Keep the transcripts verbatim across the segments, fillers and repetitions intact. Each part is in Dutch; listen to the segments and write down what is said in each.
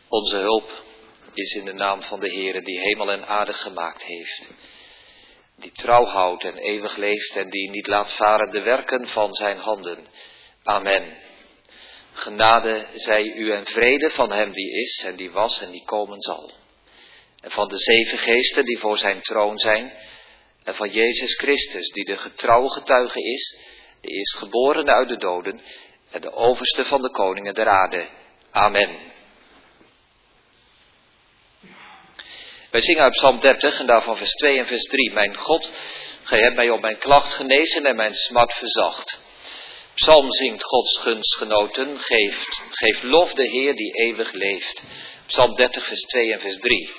Onze hulp is in de naam van de Heere die hemel en aarde gemaakt heeft. Die trouw houdt en eeuwig leeft en die niet laat varen de werken van zijn handen. Amen. Genade zij u en vrede van hem die is en die was en die komen zal. En van de zeven geesten die voor zijn troon zijn. En van Jezus Christus die de getrouwe getuige is. Die is geboren uit de doden en de overste van de koningen der aarde. Amen. Wij zingen uit Psalm dertig en daarvan vers twee en vers drie. Mijn God, gij hebt mij op mijn klacht genezen en mijn smart verzacht. Psalm zingt Gods gunstgenoten, geeft, geeft lof de Heer die eeuwig leeft. Psalm dertig vers twee en vers drie.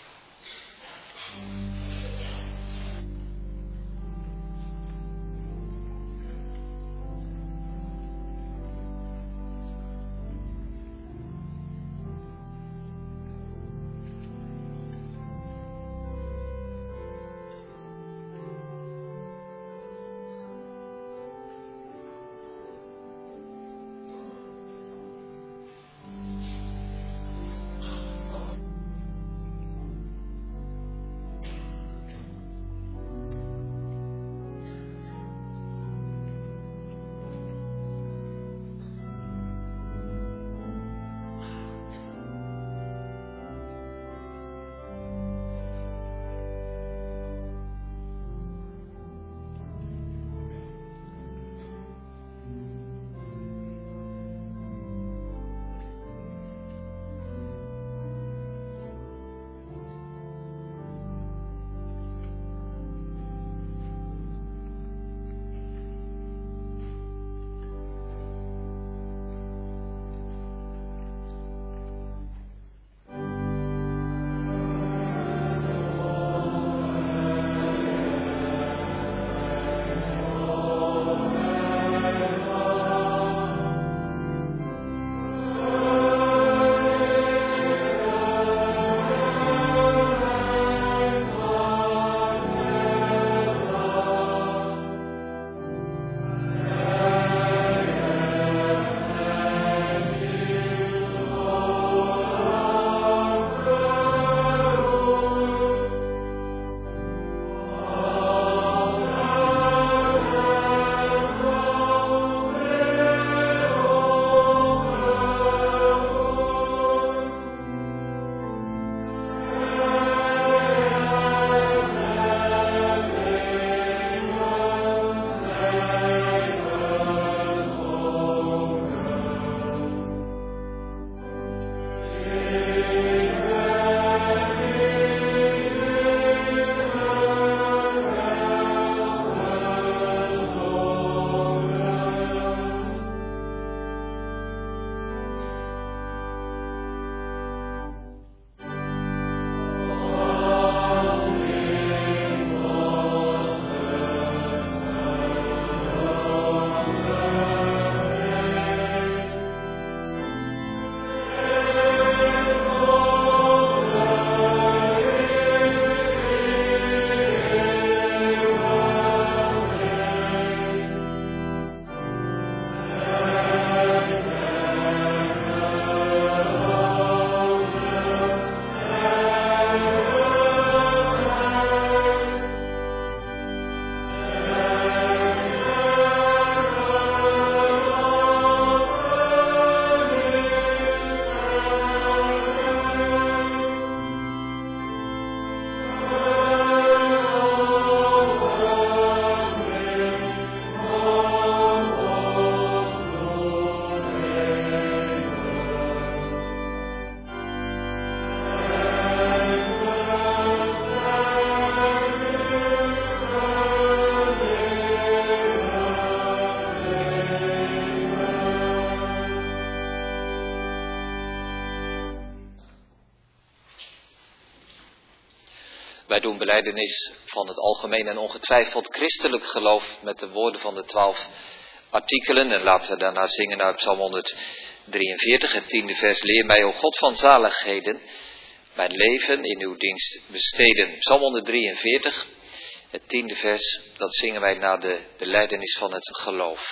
Wij doen belijdenis van het algemeen en ongetwijfeld christelijk geloof met de woorden van de twaalf artikelen. En laten we daarna zingen uit Psalm honderddrieënveertig, het tiende vers. Leer mij, o God van zaligheden, mijn leven in uw dienst besteden. Psalm honderddrieënveertig, het tiende vers, dat zingen wij na de belijdenis van het geloof.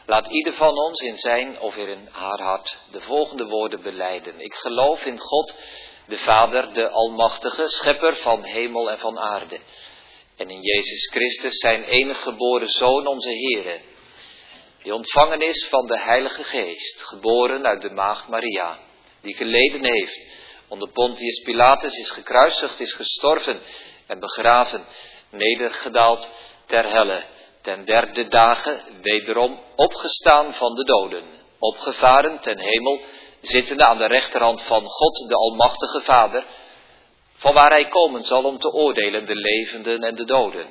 Laat ieder van ons in zijn of in haar hart de volgende woorden belijden. Ik geloof in God, de Vader, de Almachtige, Schepper van hemel en van aarde. En in Jezus Christus, zijn enige geboren Zoon, onze Heere, die ontvangen is van de Heilige Geest, geboren uit de maagd Maria, die geleden heeft, onder Pontius Pilatus is gekruisigd, is gestorven en begraven, nedergedaald ter helle, ten derde dagen wederom opgestaan van de doden, opgevaren ten hemel, zittende aan de rechterhand van God, de Almachtige Vader, van waar hij komen zal om te oordelen de levenden en de doden.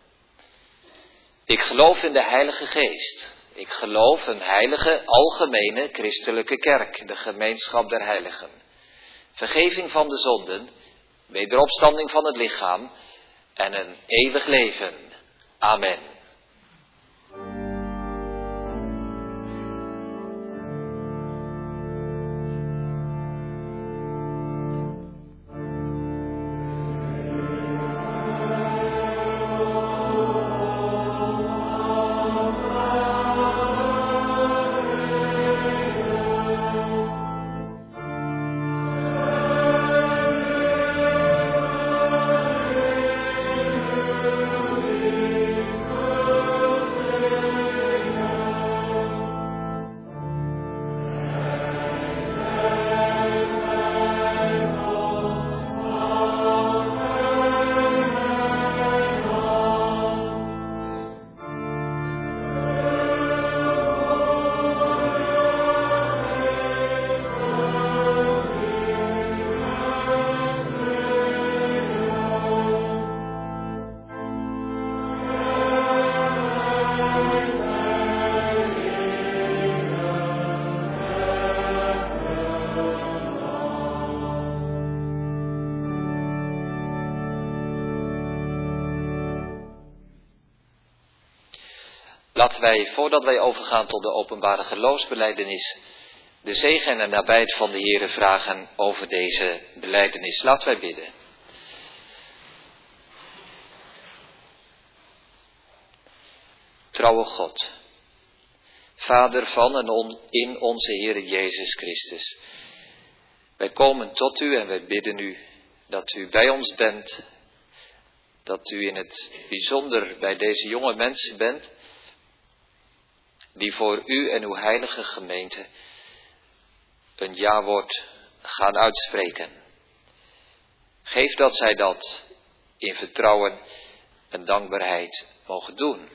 Ik geloof in de Heilige Geest. Ik geloof een heilige, algemene, christelijke kerk, de gemeenschap der heiligen. Vergeving van de zonden, wederopstanding van het lichaam en een eeuwig leven. Amen. Laten wij, voordat wij overgaan tot de openbare geloofsbelijdenis, de zegen en de nabijheid van de Heere vragen over deze belijdenis. Laten wij bidden. Trouwe God, Vader van en on, in onze Heere Jezus Christus. Wij komen tot u en wij bidden u dat u bij ons bent, dat u in het bijzonder bij deze jonge mensen bent, die voor u en uw heilige gemeente een ja-woord gaan uitspreken. Geef dat zij dat in vertrouwen en dankbaarheid mogen doen.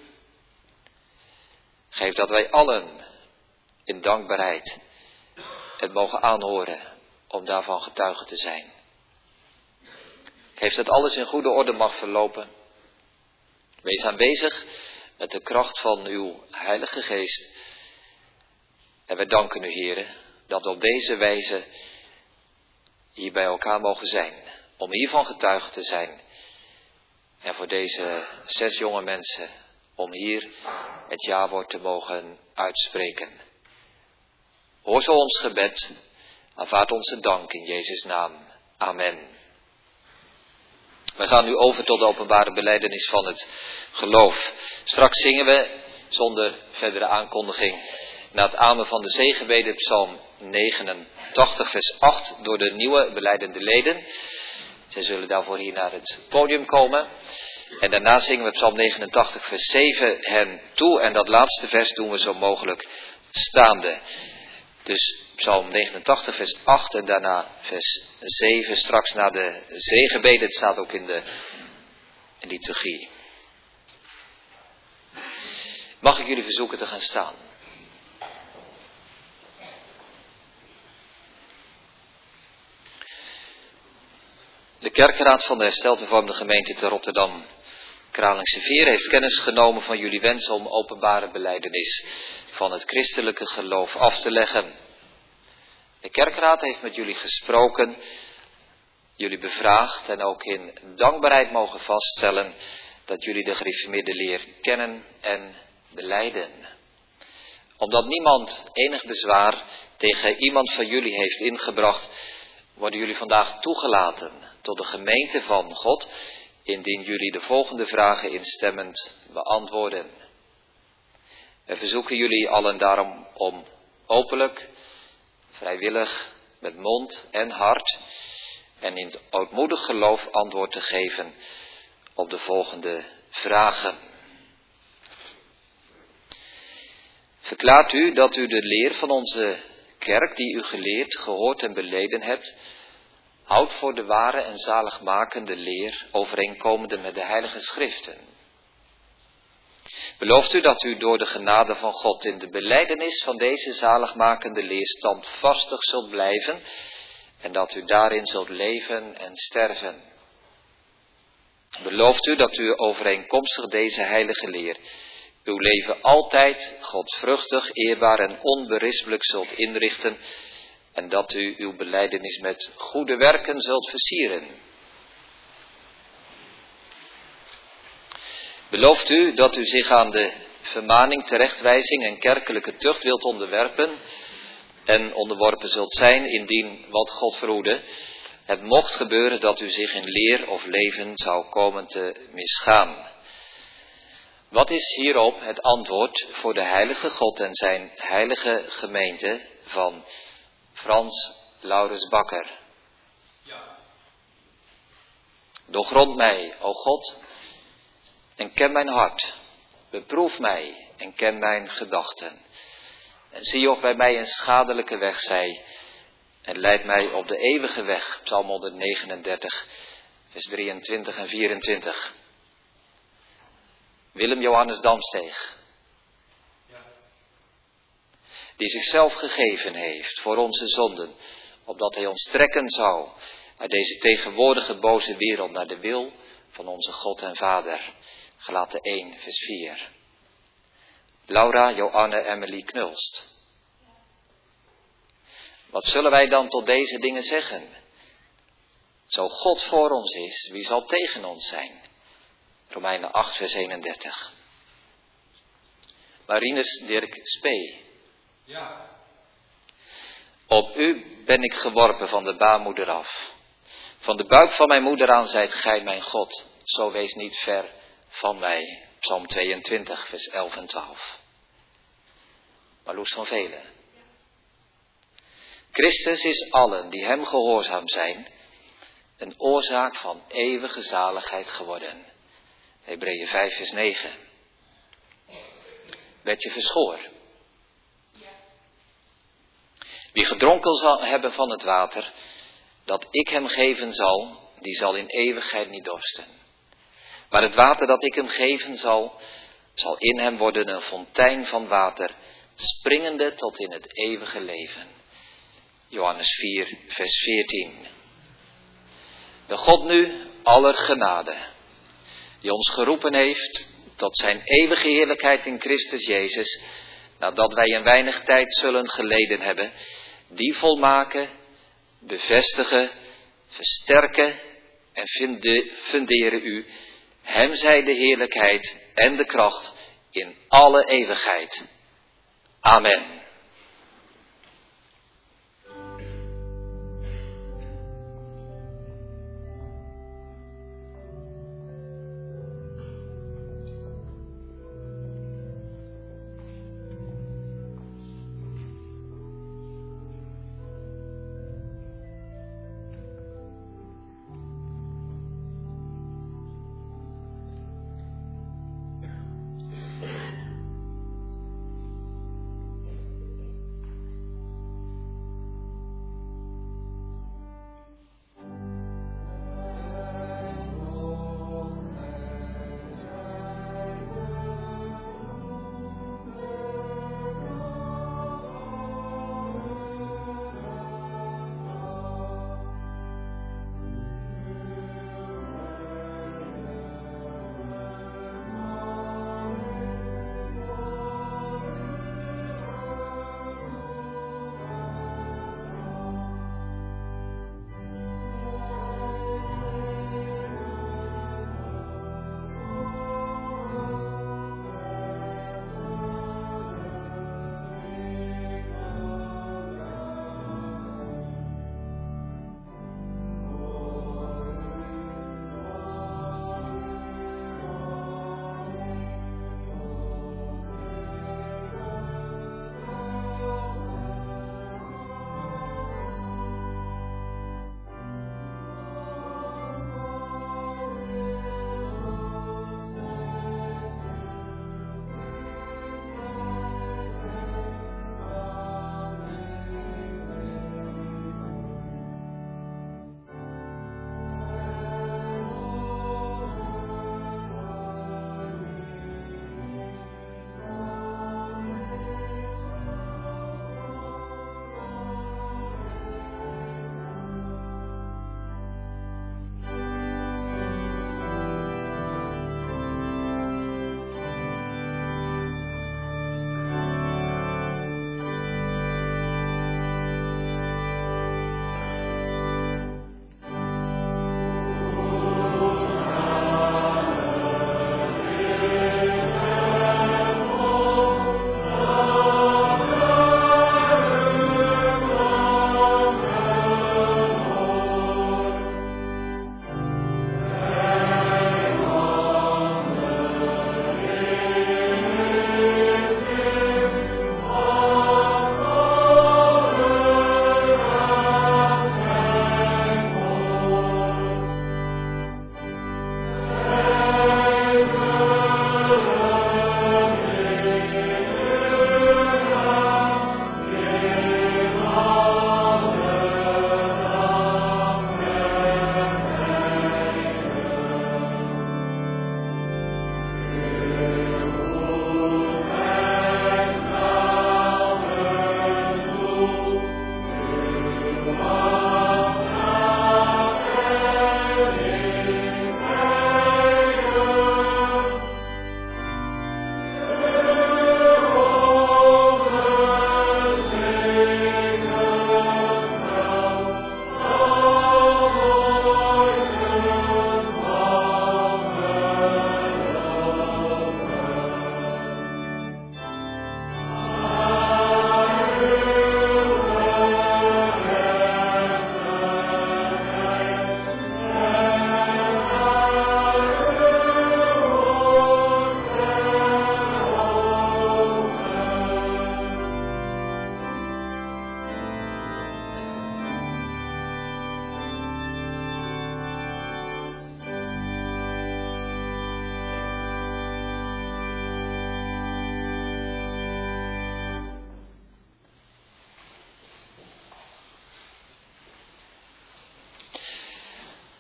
Geef dat wij allen in dankbaarheid het mogen aanhoren om daarvan getuige te zijn. Geef dat alles in goede orde mag verlopen. Wees aanwezig met de kracht van uw Heilige Geest. En wij danken u, Heere, dat we op deze wijze hier bij elkaar mogen zijn. Om hiervan getuige te zijn. En voor deze zes jonge mensen, om hier het ja-woord te mogen uitspreken. Hoor zo ons gebed, aanvaard onze dank in Jezus' naam. Amen. We gaan nu over tot de openbare belijdenis van het geloof. Straks zingen we, zonder verdere aankondiging, na het amen van de zegenbede, psalm negenentachtig, vers acht, door de nieuwe belijdende leden. Zij zullen daarvoor hier naar het podium komen. En daarna zingen we psalm negenentachtig, vers zeven hen toe. En dat laatste vers doen we zo mogelijk staande. Dus psalm negenentachtig, vers acht en daarna vers zeven, straks na de zegenbede. Het staat ook in de liturgie. Mag ik jullie verzoeken te gaan staan? De kerkraad van de hersteld hervormde gemeente te Rotterdam, Kralingse Veer, heeft kennis genomen van jullie wens om openbare belijdenis van het christelijke geloof af te leggen. De kerkraad heeft met jullie gesproken, jullie bevraagd en ook in dankbaarheid mogen vaststellen dat jullie de gereformeerde leer kennen en belijden. Omdat niemand enig bezwaar tegen iemand van jullie heeft ingebracht, worden jullie vandaag toegelaten tot de gemeente van God, indien jullie de volgende vragen instemmend beantwoorden. We verzoeken jullie allen daarom om openlijk, vrijwillig, met mond en hart en in het ootmoedig geloof antwoord te geven op de volgende vragen. Verklaart u dat u de leer van onze kerk die u geleerd, gehoord en beleden hebt, houdt voor de ware en zaligmakende leer overeenkomende met de heilige schriften? Belooft u dat u door de genade van God in de belijdenis van deze zaligmakende leer standvastig zult blijven en dat u daarin zult leven en sterven? Belooft u dat u overeenkomstig deze heilige leer uw leven altijd godvruchtig, eerbaar en onberispelijk zult inrichten en dat u uw belijdenis met goede werken zult versieren? Belooft u dat u zich aan de vermaning, terechtwijzing en kerkelijke tucht wilt onderwerpen en onderworpen zult zijn indien, wat God verhoede, het mocht gebeuren dat u zich in leer of leven zou komen te misgaan? Wat is hierop het antwoord voor de heilige God en zijn heilige gemeente van Frans Laurens Bakker? Ja. Doorgrond mij, o God, en ken mijn hart. Beproef mij en ken mijn gedachten. En zie of bij mij een schadelijke weg zij. En leid mij op de eeuwige weg. Psalm honderdnegenendertig, vers drieëntwintig en vierentwintig. Willem Johannes Damsteeg. Ja. Die zichzelf gegeven heeft voor onze zonden. Opdat hij ons trekken zou uit deze tegenwoordige boze wereld naar de wil van onze God en Vader. Galaten één, vers vier. Laura Joanne Emily Knulst. Wat zullen wij dan tot deze dingen zeggen? Zo God voor ons is, wie zal tegen ons zijn? Romeinen acht, vers eenendertig. Marinus Dirk Spee. Ja. Op u ben ik geworpen van de baarmoeder af. Van de buik van mijn moeder aan zijt gij mijn God. Zo wees niet ver van mij. Psalm tweeëntwintig, vers elf en twaalf. Marloes van Velen. Christus is allen die hem gehoorzaam zijn, een oorzaak van eeuwige zaligheid geworden. Hebreeën vijf, vers negen. Werd je Verschoor. Wie gedronken zal hebben van het water, dat ik hem geven zal, die zal in eeuwigheid niet dorsten. Maar het water dat ik hem geven zal, zal in hem worden een fontein van water, springende tot in het eeuwige leven. Johannes vier, vers veertien. De God nu aller genade, die ons geroepen heeft tot zijn eeuwige heerlijkheid in Christus Jezus, nadat wij een weinig tijd zullen geleden hebben, die volmaken, bevestigen, versterken en funderen u. Hem zij de heerlijkheid en de kracht in alle eeuwigheid. Amen.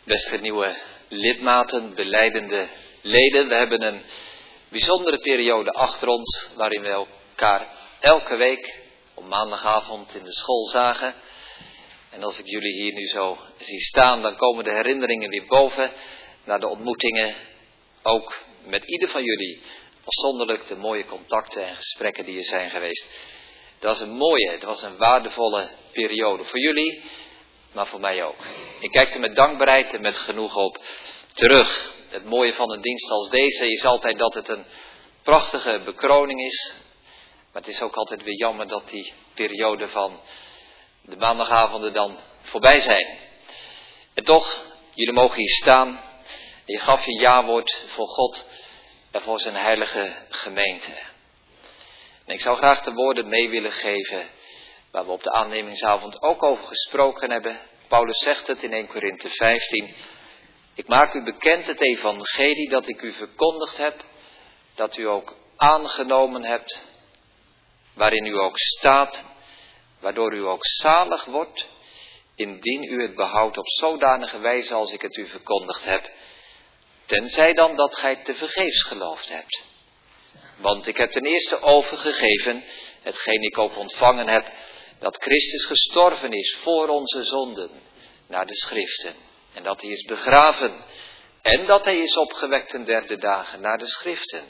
Beste nieuwe lidmaten, belijdende leden. We hebben een bijzondere periode achter ons waarin we elkaar elke week op maandagavond in de school zagen. En als ik jullie hier nu zo zie staan, dan komen de herinneringen weer boven naar de ontmoetingen. Ook met ieder van jullie afzonderlijk de mooie contacten en gesprekken die er zijn geweest. Dat was een mooie, dat was een waardevolle periode voor jullie, maar voor mij ook. Ik kijk er met dankbaarheid en met genoeg op terug. Het mooie van een dienst als deze is altijd dat het een prachtige bekroning is. Maar het is ook altijd weer jammer dat die periode van de maandagavonden dan voorbij zijn. En toch, jullie mogen hier staan. En je gaf je jawoord voor God en voor zijn heilige gemeente. En ik zou graag de woorden mee willen geven waar we op de aannemingsavond ook over gesproken hebben. Paulus zegt het in Eerste Korinthe vijftien. Ik maak u bekend het evangelie dat ik u verkondigd heb, dat u ook aangenomen hebt, waarin u ook staat, waardoor u ook zalig wordt, indien u het behoudt op zodanige wijze als ik het u verkondigd heb, tenzij dan dat gij tevergeefs geloofd hebt. Want ik heb ten eerste overgegeven, hetgeen ik ook ontvangen heb, dat Christus gestorven is voor onze zonden, naar de schriften. En dat hij is begraven. En dat hij is opgewekt ten derde dagen, naar de schriften.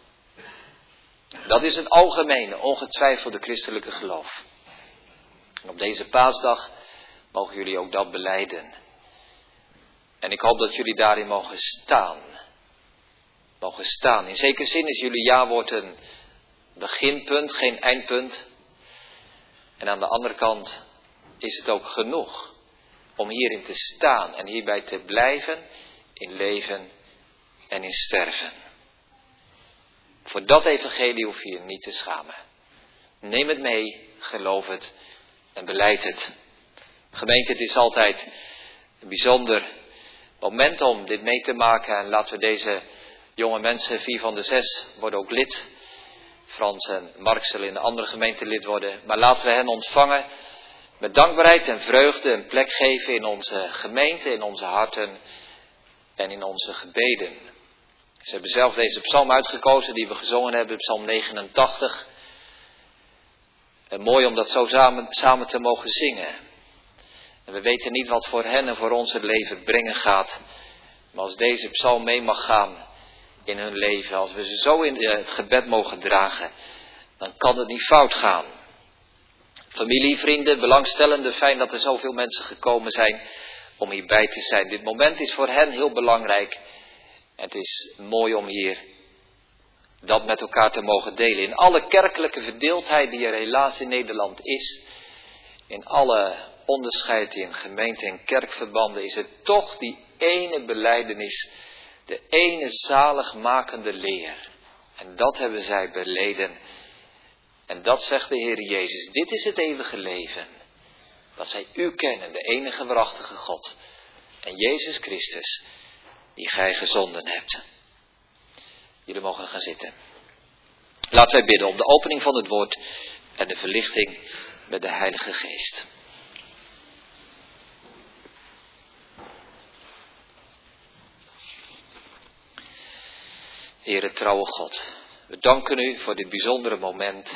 Dat is het algemene, ongetwijfelde christelijke geloof. En op deze paasdag mogen jullie ook dat belijden. En ik hoop dat jullie daarin mogen staan. Mogen staan. In zekere zin is jullie jawoord een beginpunt, geen eindpunt. En aan de andere kant is het ook genoeg om hierin te staan en hierbij te blijven in leven en in sterven. Voor dat evangelie hoef je je niet te schamen. Neem het mee, geloof het en belijd het. Gemeente, het is altijd een bijzonder moment om dit mee te maken. En laten we deze jonge mensen, vier van de zes, worden ook lid. Frans en Mark zullen in de andere gemeente lid worden. Maar laten we hen ontvangen met dankbaarheid en vreugde een plek geven in onze gemeente, in onze harten en in onze gebeden. Ze hebben zelf deze psalm uitgekozen die we gezongen hebben, psalm negenentachtig. En mooi om dat zo samen, samen te mogen zingen. En we weten niet wat voor hen en voor ons het leven brengen gaat. Maar als deze psalm mee mag gaan in hun leven, als we ze zo in het gebed mogen dragen, dan kan het niet fout gaan. Familie, vrienden, belangstellenden, fijn dat er zoveel mensen gekomen zijn om hierbij te zijn. Dit moment is voor hen heel belangrijk. Het is mooi om hier dat met elkaar te mogen delen. In alle kerkelijke verdeeldheid die er helaas in Nederland is, in alle onderscheid in gemeente- en kerkverbanden, is het toch die ene belijdenis, de ene zaligmakende leer. En dat hebben zij beleden. En dat zegt de Heer Jezus. Dit is het eeuwige leven. Dat zij u kennen, de enige waarachtige God. En Jezus Christus, die gij gezonden hebt. Jullie mogen gaan zitten. Laten wij bidden om de opening van het woord en de verlichting met de Heilige Geest. Heere trouwe God, we danken u voor dit bijzondere moment.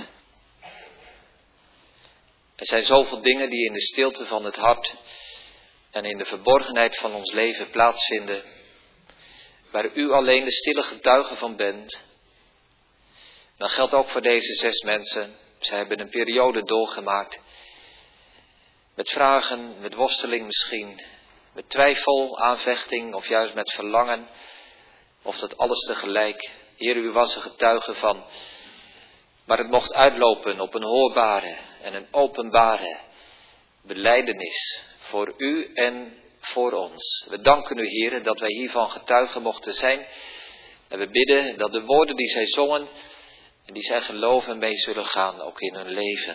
Er zijn zoveel dingen die in de stilte van het hart en in de verborgenheid van ons leven plaatsvinden, waar u alleen de stille getuige van bent. Dat geldt ook voor deze zes mensen. Zij hebben een periode doorgemaakt, met vragen, met worsteling misschien, met twijfel, aanvechting of juist met verlangen, of dat alles tegelijk. Heer, u was er getuige van, maar het mocht uitlopen op een hoorbare en een openbare belijdenis voor u en voor ons. We danken u, Heer, dat wij hiervan getuigen mochten zijn. En we bidden dat de woorden die zij zongen en die zij geloven mee zullen gaan, ook in hun leven.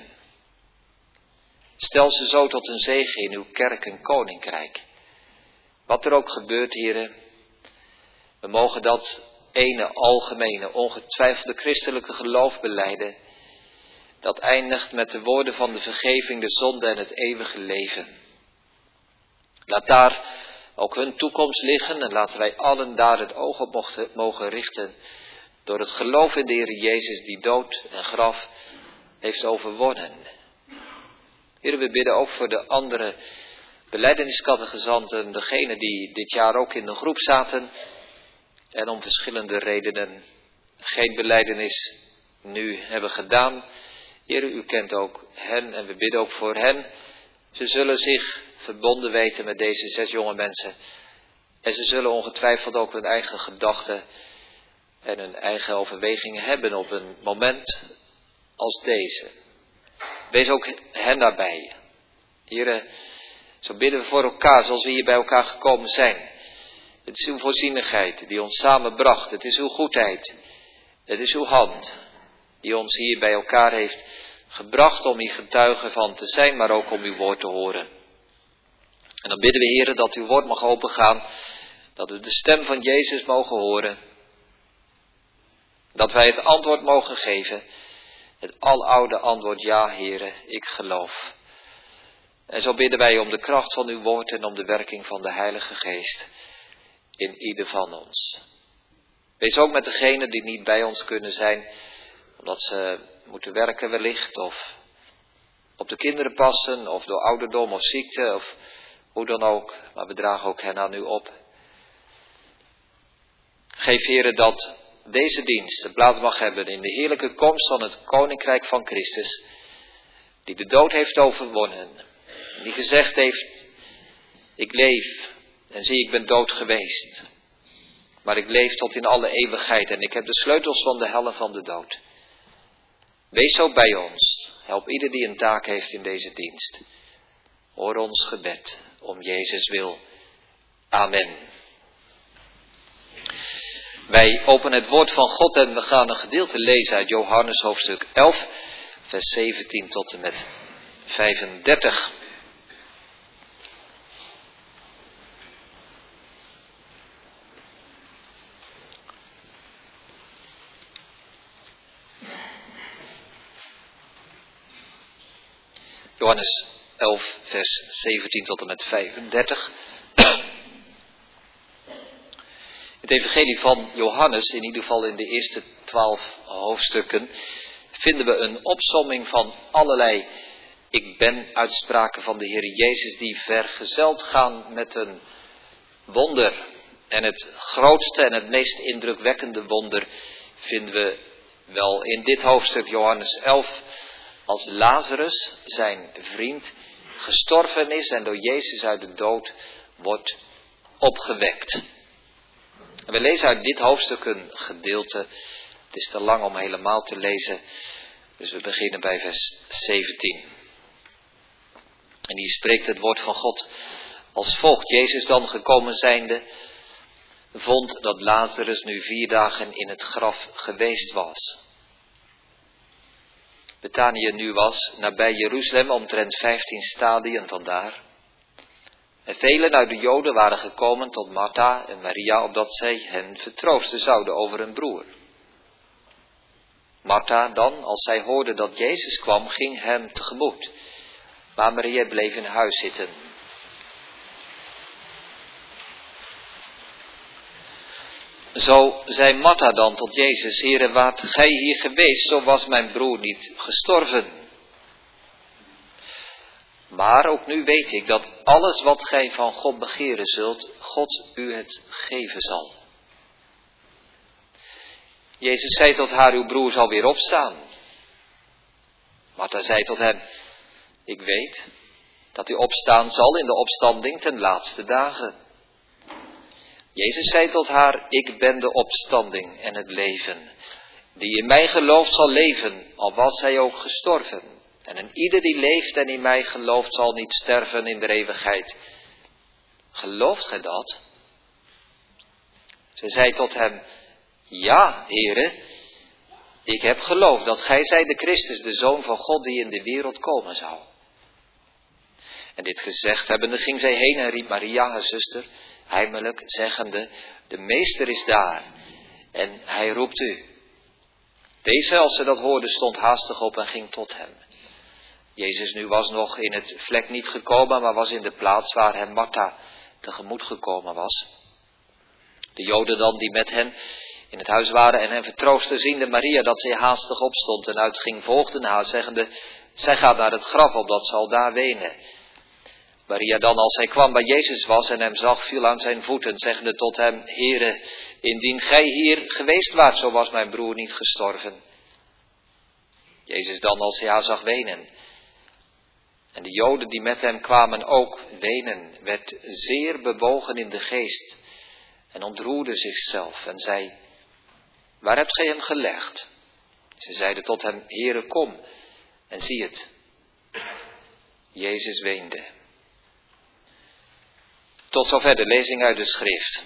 Stel ze zo tot een zegen in uw kerk en koninkrijk. Wat er ook gebeurt, Heer, we mogen dat ene algemene, ongetwijfelde christelijke geloof belijden. Dat eindigt met de woorden van de vergeving, de zonde en het eeuwige leven. Laat daar ook hun toekomst liggen. En laten wij allen daar het oog op mochten, mogen richten. Door het geloof in de Heer Jezus die dood en graf heeft overwonnen. Heer, we bidden ook voor de andere belijdenisscatechizanten, degenen die dit jaar ook in de groep zaten en om verschillende redenen geen belijdenis nu hebben gedaan. Heer, u kent ook hen en we bidden ook voor hen. Ze zullen zich verbonden weten met deze zes jonge mensen. En ze zullen ongetwijfeld ook hun eigen gedachten en hun eigen overwegingen hebben op een moment als deze. Wees ook hen daarbij. Heer, zo bidden we voor elkaar zoals we hier bij elkaar gekomen zijn. Het is uw voorzienigheid die ons samenbracht. Het is uw goedheid. Het is uw hand die ons hier bij elkaar heeft gebracht om hier getuigen van te zijn, maar ook om uw woord te horen. En dan bidden we, Heer, dat uw woord mag opengaan, dat we de stem van Jezus mogen horen. Dat wij het antwoord mogen geven, het aloude antwoord, ja, Heere, ik geloof. En zo bidden wij om de kracht van uw woord en om de werking van de Heilige Geest in ieder van ons. Wees ook met degenen die niet bij ons kunnen zijn, omdat ze moeten werken wellicht, of op de kinderen passen, of door ouderdom of ziekte, of hoe dan ook. Maar we dragen ook hen aan u op. Geef, Heere, dat deze dienst de plaats mag hebben in de heerlijke komst van het Koninkrijk van Christus, die de dood heeft overwonnen, die gezegd heeft, ik leef en zie, ik ben dood geweest, maar ik leef tot in alle eeuwigheid en ik heb de sleutels van de hel en van de dood. Wees zo bij ons, help ieder die een taak heeft in deze dienst. Hoor ons gebed, om Jezus wil. Amen. Wij openen het woord van God en we gaan een gedeelte lezen uit Johannes hoofdstuk elf, vers zeventien tot en met vijfendertig. Johannes elf, vers zeventien tot en met vijfendertig. Het evangelie van Johannes, in ieder geval in de eerste twaalf hoofdstukken, vinden we een opsomming van allerlei ik ben uitspraken van de Heer Jezus die vergezeld gaan met een wonder. En het grootste en het meest indrukwekkende wonder vinden we wel in dit hoofdstuk Johannes elf, als Lazarus, zijn vriend, gestorven is en door Jezus uit de dood wordt opgewekt. En we lezen uit dit hoofdstuk een gedeelte. Het is te lang om helemaal te lezen. Dus we beginnen bij vers zeventien. En hier spreekt het woord van God als volgt. Jezus dan gekomen zijnde, vond dat Lazarus nu vier dagen in het graf geweest was. Betanië nu was nabij Jeruzalem omtrent vijftien stadien vandaar. En velen uit de Joden waren gekomen tot Martha en Maria, opdat zij hen vertroosten zouden over hun broer. Martha dan, als zij hoorde dat Jezus kwam, ging hem tegemoet. Maar Maria bleef in huis zitten. Zo zei Martha dan tot Jezus, Heere, waart gij hier geweest, zo was mijn broer niet gestorven. Maar ook nu weet ik dat alles wat gij van God begeren zult, God u het geven zal. Jezus zei tot haar, uw broer zal weer opstaan. Martha zei tot hem, ik weet dat u opstaan zal in de opstanding ten laatste dagen. Jezus zei tot haar, ik ben de opstanding en het leven. Die in mij gelooft zal leven, al was hij ook gestorven. En een ieder die leeft en in mij gelooft zal niet sterven in de eeuwigheid. Gelooft gij dat? Ze zei tot hem, ja, Heere, ik heb geloofd dat gij zijt de Christus, de Zoon van God die in de wereld komen zou. En dit gezegd hebbende ging zij heen en riep Maria, haar zuster, heimelijk zeggende, de meester is daar en hij roept u. Deze, als ze dat hoorde, stond haastig op en ging tot hem. Jezus nu was nog in het vlek niet gekomen, maar was in de plaats waar hem Martha tegemoet gekomen was. De Joden dan die met hen in het huis waren en hen vertroosten, ziende Maria dat zij haastig opstond en uitging, volgden haar, zeggende, zij gaat naar het graf, opdat ze al daar wenen. Maria dan, als hij kwam bij Jezus was en hem zag, viel aan zijn voeten, zeggende tot hem, Heere, indien gij hier geweest waart, zo was mijn broer niet gestorven. Jezus dan, als hij haar zag wenen, en de Joden die met hem kwamen ook wenen, werd zeer bewogen in de geest en ontroerde zichzelf en zei, waar hebt gij hem gelegd? Ze zeiden tot hem, Heere, kom en zie het. Jezus weende. Tot zover de lezing uit de schrift.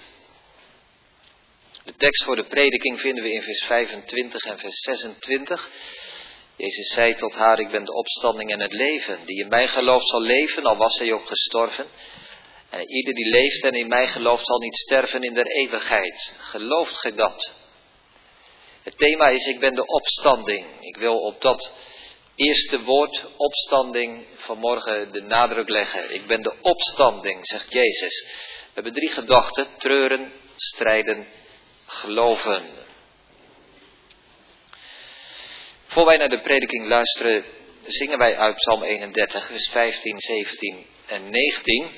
De tekst voor de prediking vinden we in vers vijfentwintig en vers zesentwintig. Jezus zei tot haar, ik ben de opstanding en het leven. Die in mij gelooft zal leven, al was hij ook gestorven. En ieder die leeft en in mij gelooft zal niet sterven in der eeuwigheid. Gelooft gij dat? Het thema is, ik ben de opstanding. Ik wil op dat eerste woord, opstanding, vanmorgen de nadruk leggen. Ik ben de opstanding, zegt Jezus. We hebben drie gedachten, treuren, strijden, geloven. Voor wij naar de prediking luisteren, zingen wij uit Psalm eenendertig, vers vijftien, zeventien en negentien.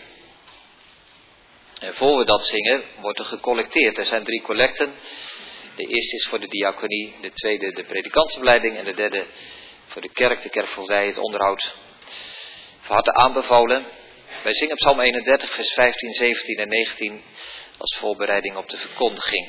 En voor we dat zingen, wordt er gecollecteerd. Er zijn drie collecten. De eerste is voor de diaconie, de tweede de predikantsopleiding en de derde voor de kerk, de kerkvoogdij, het onderhoud. Van harte aanbevolen. Wij zingen Psalm eenendertig, vers vijftien, zeventien en negentien als voorbereiding op de verkondiging.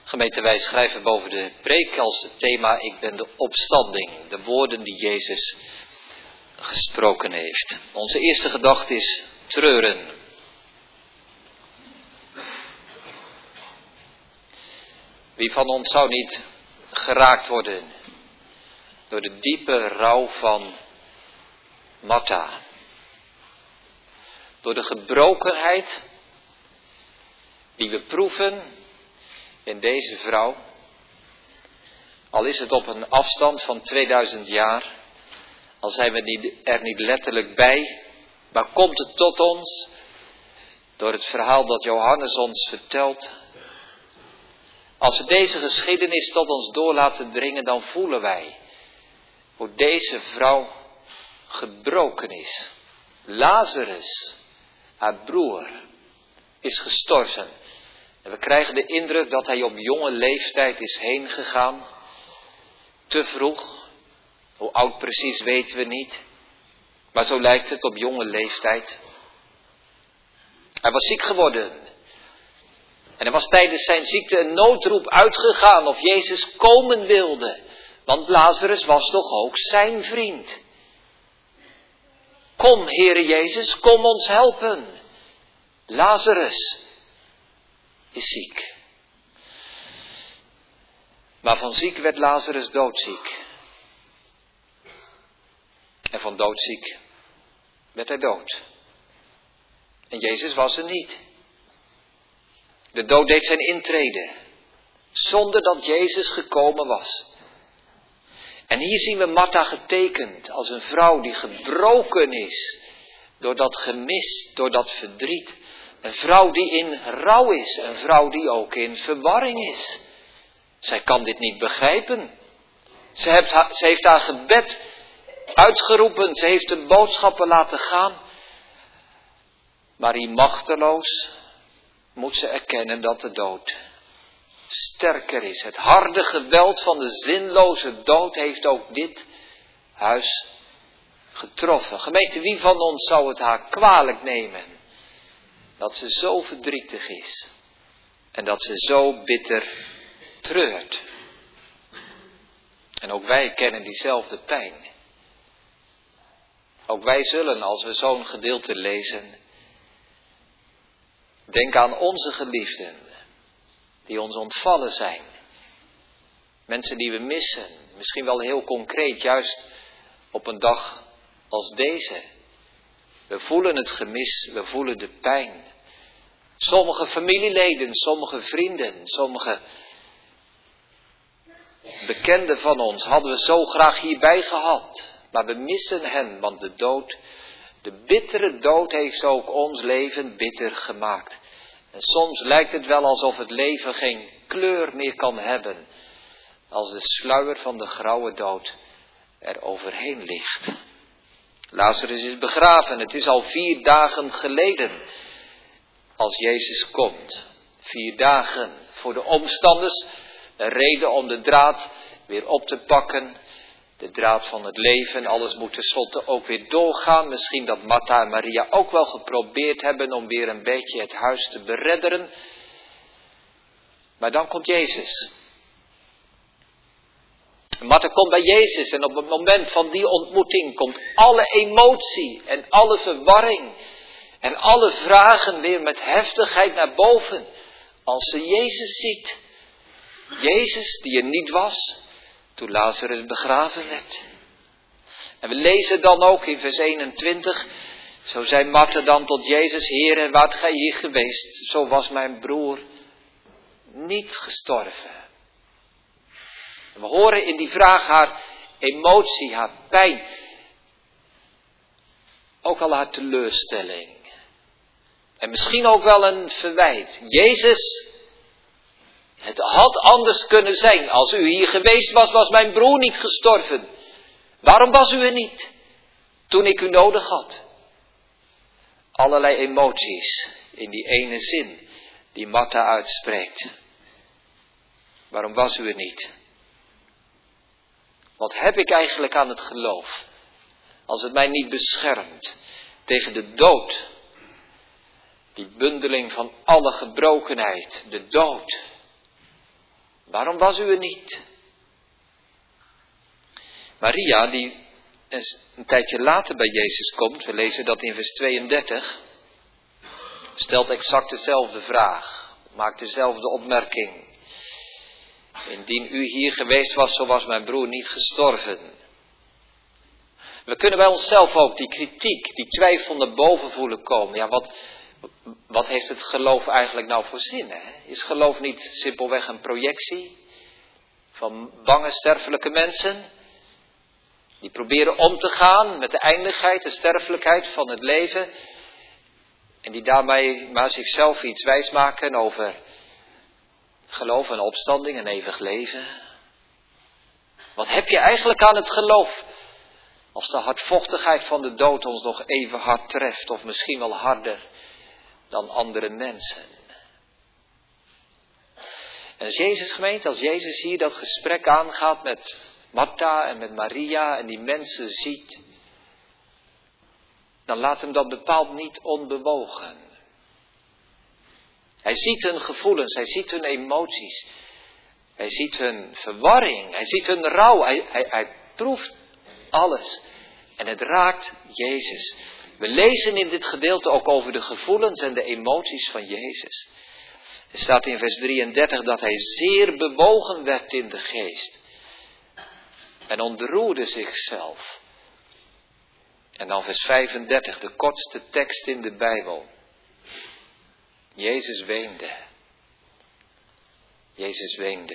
Gemeente, wij schrijven boven de preek als het thema: ik ben de opstanding. De woorden die Jezus gesproken heeft. Onze eerste gedachte is treuren. Wie van ons zou niet geraakt worden door de diepe rouw van Martha? Door de gebrokenheid die we proeven in deze vrouw. Al is het op een afstand van tweeduizend jaar. Al zijn we er niet letterlijk bij. Maar komt het tot ons door het verhaal dat Johannes ons vertelt. Als we deze geschiedenis tot ons door laten dringen, dan voelen wij hoe deze vrouw gebroken is. Lazarus, haar broer, is gestorven. En we krijgen de indruk dat hij op jonge leeftijd is heen gegaan. Te vroeg. Hoe oud precies weten we niet. Maar zo lijkt het op jonge leeftijd. Hij was ziek geworden. En er was tijdens zijn ziekte een noodroep uitgegaan of Jezus komen wilde. Want Lazarus was toch ook zijn vriend. Kom, Heere Jezus, kom ons helpen. Lazarus is ziek. Maar van ziek werd Lazarus doodziek. En van doodziek werd hij dood. En Jezus was er niet. De dood deed zijn intrede, zonder dat Jezus gekomen was. En hier zien we Martha getekend als een vrouw die gebroken is door dat gemis, door dat verdriet. Een vrouw die in rouw is, een vrouw die ook in verwarring is. Zij kan dit niet begrijpen. Ze heeft haar, ze heeft haar gebed uitgeroepen, ze heeft de boodschappen laten gaan. Maar hier machteloos moet ze erkennen dat de dood sterker is. Het harde geweld van de zinloze dood heeft ook dit huis getroffen. Gemeente, wie van ons zou het haar kwalijk nemen dat ze zo verdrietig is en dat ze zo bitter treurt? En ook wij kennen diezelfde pijn. Ook wij zullen, als we zo'n gedeelte lezen, denken aan onze geliefden die ons ontvallen zijn. Mensen die we missen, misschien wel heel concreet, juist op een dag als deze. We voelen het gemis, we voelen de pijn. Sommige familieleden, sommige vrienden, sommige bekenden van ons hadden we zo graag hierbij gehad. Maar we missen hen, want de dood, de bittere dood heeft ook ons leven bitter gemaakt. En soms lijkt het wel alsof het leven geen kleur meer kan hebben, als de sluier van de grauwe dood er overheen ligt. Lazarus is begraven, het is al vier dagen geleden als Jezus komt. Vier dagen voor de omstanders, een reden om de draad weer op te pakken. De draad van het leven, alles moet tenslotte ook weer doorgaan. Misschien dat Martha en Maria ook wel geprobeerd hebben om weer een beetje het huis te beredderen. Maar dan komt Jezus. Martha komt bij Jezus en op het moment van die ontmoeting komt alle emotie en alle verwarring en alle vragen weer met heftigheid naar boven. Als ze Jezus ziet. Jezus die er niet was toen Lazarus begraven werd. En we lezen dan ook in vers eenentwintig. Zo zei Martha dan tot Jezus: Heere, waart gij hier geweest, zo was mijn broer niet gestorven. En we horen in die vraag haar emotie, haar pijn. Ook al haar teleurstelling. En misschien ook wel een verwijt. Jezus, het had anders kunnen zijn. Als u hier geweest was, was mijn broer niet gestorven. Waarom was u er niet toen ik u nodig had? Allerlei emoties in die ene zin die Martha uitspreekt. Waarom was u er niet? Wat heb ik eigenlijk aan het geloof als het mij niet beschermt tegen de dood? Die bundeling van alle gebrokenheid, de dood. Waarom was u er niet? Maria, die een tijdje later bij Jezus komt, we lezen dat in vers tweeëndertig, stelt exact dezelfde vraag, maakt dezelfde opmerking. Indien u hier geweest was, zo was mijn broer niet gestorven. We kunnen bij onszelf ook die kritiek, die twijfel naar boven voelen komen. Ja, wat, wat heeft het geloof eigenlijk nou voor zin? Hè? Is geloof niet simpelweg een projectie van bange sterfelijke mensen? Die proberen om te gaan met de eindigheid, de sterfelijkheid van het leven. En die daarmee maar zichzelf iets wijsmaken over geloof en opstanding en eeuwig leven. Wat heb je eigenlijk aan het geloof? Als de hardvochtigheid van de dood ons nog even hard treft, of misschien wel harder dan andere mensen. En als Jezus gemeente, als Jezus hier dat gesprek aangaat met Martha en met Maria en die mensen ziet, dan laat hem dat bepaald niet onbewogen. Hij ziet hun gevoelens, hij ziet hun emoties, hij ziet hun verwarring, hij ziet hun rouw, hij, hij, hij proeft alles. En het raakt Jezus. We lezen in dit gedeelte ook over de gevoelens en de emoties van Jezus. Er staat in vers drieëndertig dat hij zeer bewogen werd in de geest. En ontroerde zichzelf. En dan vers vijfendertig, de kortste tekst in de Bijbel. Jezus weende. Jezus weende.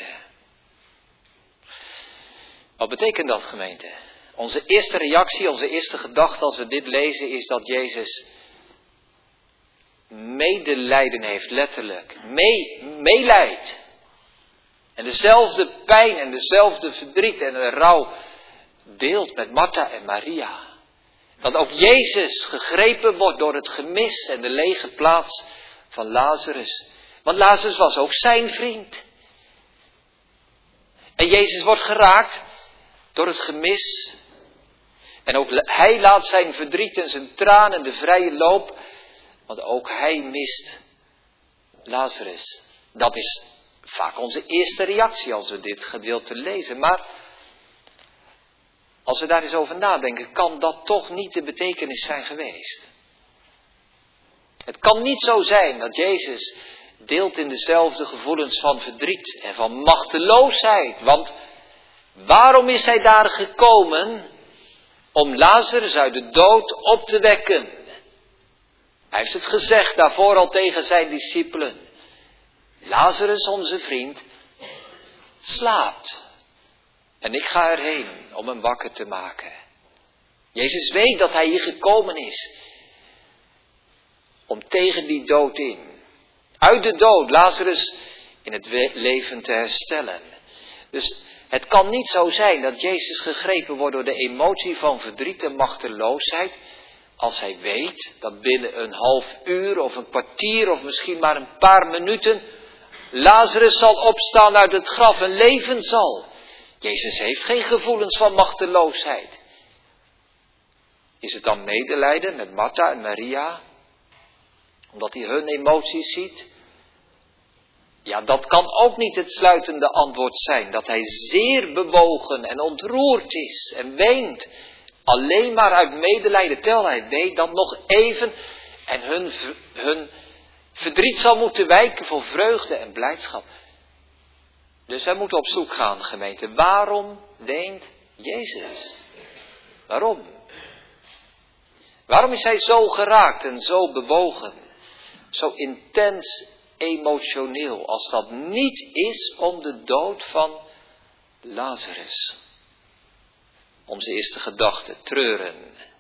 Wat betekent dat, gemeente? Onze eerste reactie, onze eerste gedachte als we dit lezen is dat Jezus medelijden heeft, letterlijk. Mee, meelijdt. En dezelfde pijn en dezelfde verdriet en de rouw deelt met Martha en Maria. Dat ook Jezus gegrepen wordt door het gemis en de lege plaats van Lazarus. Want Lazarus was ook zijn vriend. En Jezus wordt geraakt door het gemis. En ook hij laat zijn verdriet en zijn tranen de vrije loop. Want ook hij mist Lazarus. Dat is vaak onze eerste reactie als we dit gedeelte lezen. Maar als we daar eens over nadenken, kan dat toch niet de betekenis zijn geweest. Het kan niet zo zijn dat Jezus deelt in dezelfde gevoelens van verdriet en van machteloosheid. Want waarom is hij daar gekomen? Om Lazarus uit de dood op te wekken. Hij heeft het gezegd daarvoor al tegen zijn discipelen. Lazarus, onze vriend, slaapt. En ik ga erheen om hem wakker te maken. Jezus weet dat hij hier gekomen is. Om tegen die dood in, uit de dood, Lazarus in het leven te herstellen. Dus het kan niet zo zijn dat Jezus gegrepen wordt door de emotie van verdriet en machteloosheid. Als hij weet dat binnen een half uur of een kwartier of misschien maar een paar minuten Lazarus zal opstaan uit het graf en leven zal. Jezus heeft geen gevoelens van machteloosheid. Is het dan medelijden met Martha en Maria? Omdat hij hun emoties ziet? Ja, dat kan ook niet het sluitende antwoord zijn. Dat hij zeer bewogen en ontroerd is en weent. Alleen maar uit medelijden, terwijl hij weet dat nog even en hun, hun verdriet zal moeten wijken voor vreugde en blijdschap. Dus wij moeten op zoek gaan, gemeente. Waarom weent Jezus? Waarom? Waarom is hij zo geraakt en zo bewogen? Zo intens emotioneel, als dat niet is om de dood van Lazarus. Onze eerste gedachte, treuren.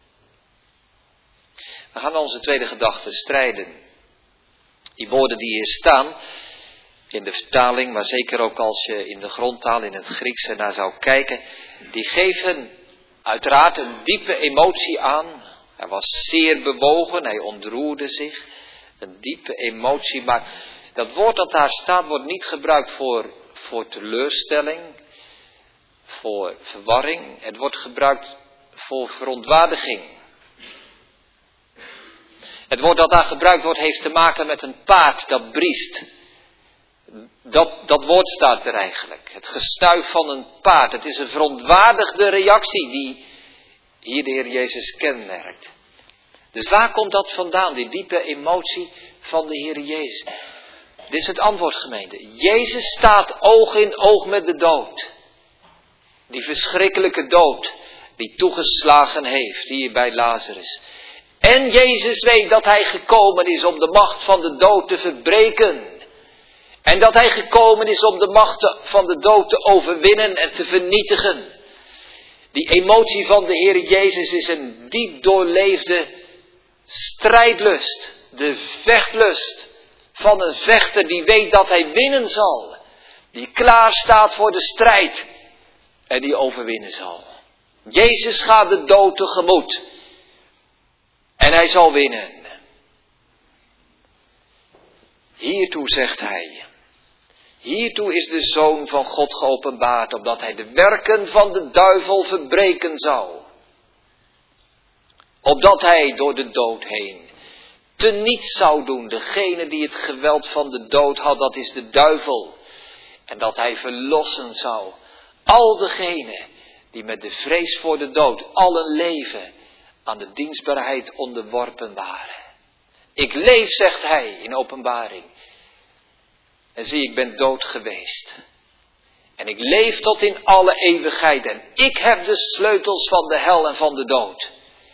We gaan onze tweede gedachte strijden. Die woorden die hier staan, in de vertaling, maar zeker ook als je in de grondtaal, in het Grieks ernaar zou kijken, die geven uiteraard een diepe emotie aan. Hij was zeer bewogen, hij ontroerde zich. Een diepe emotie, maar dat woord dat daar staat wordt niet gebruikt voor, voor teleurstelling, voor verwarring. Het wordt gebruikt voor verontwaardiging. Het woord dat daar gebruikt wordt heeft te maken met een paard dat briest. Dat, dat woord staat er eigenlijk. Het gestuif van een paard. Het is een verontwaardigde reactie die hier de Heer Jezus kenmerkt. Dus waar komt dat vandaan, die diepe emotie van de Heer Jezus? Dit is het antwoord, gemeente. Jezus staat oog in oog met de dood. Die verschrikkelijke dood die toegeslagen heeft hier bij Lazarus. En Jezus weet dat hij gekomen is om de macht van de dood te verbreken. En dat hij gekomen is om de macht van de dood te overwinnen en te vernietigen. Die emotie van de Heer Jezus is een diep doorleefde strijdlust. De vechtlust van een vechter die weet dat hij winnen zal. Die klaar staat voor de strijd en die overwinnen zal. Jezus gaat de dood tegemoet. En hij zal winnen. Hiertoe zegt hij. Hiertoe is de Zoon van God geopenbaard, opdat hij de werken van de duivel verbreken zou. Opdat hij door de dood heen teniet zou doen degene die het geweld van de dood had, dat is de duivel. En dat hij verlossen zou al degenen die met de vrees voor de dood al een leven aan de dienstbaarheid onderworpen waren. Ik leef, zegt hij in Openbaring. En zie, ik ben dood geweest. En ik leef tot in alle eeuwigheid. En ik heb de sleutels van de hel en van de dood.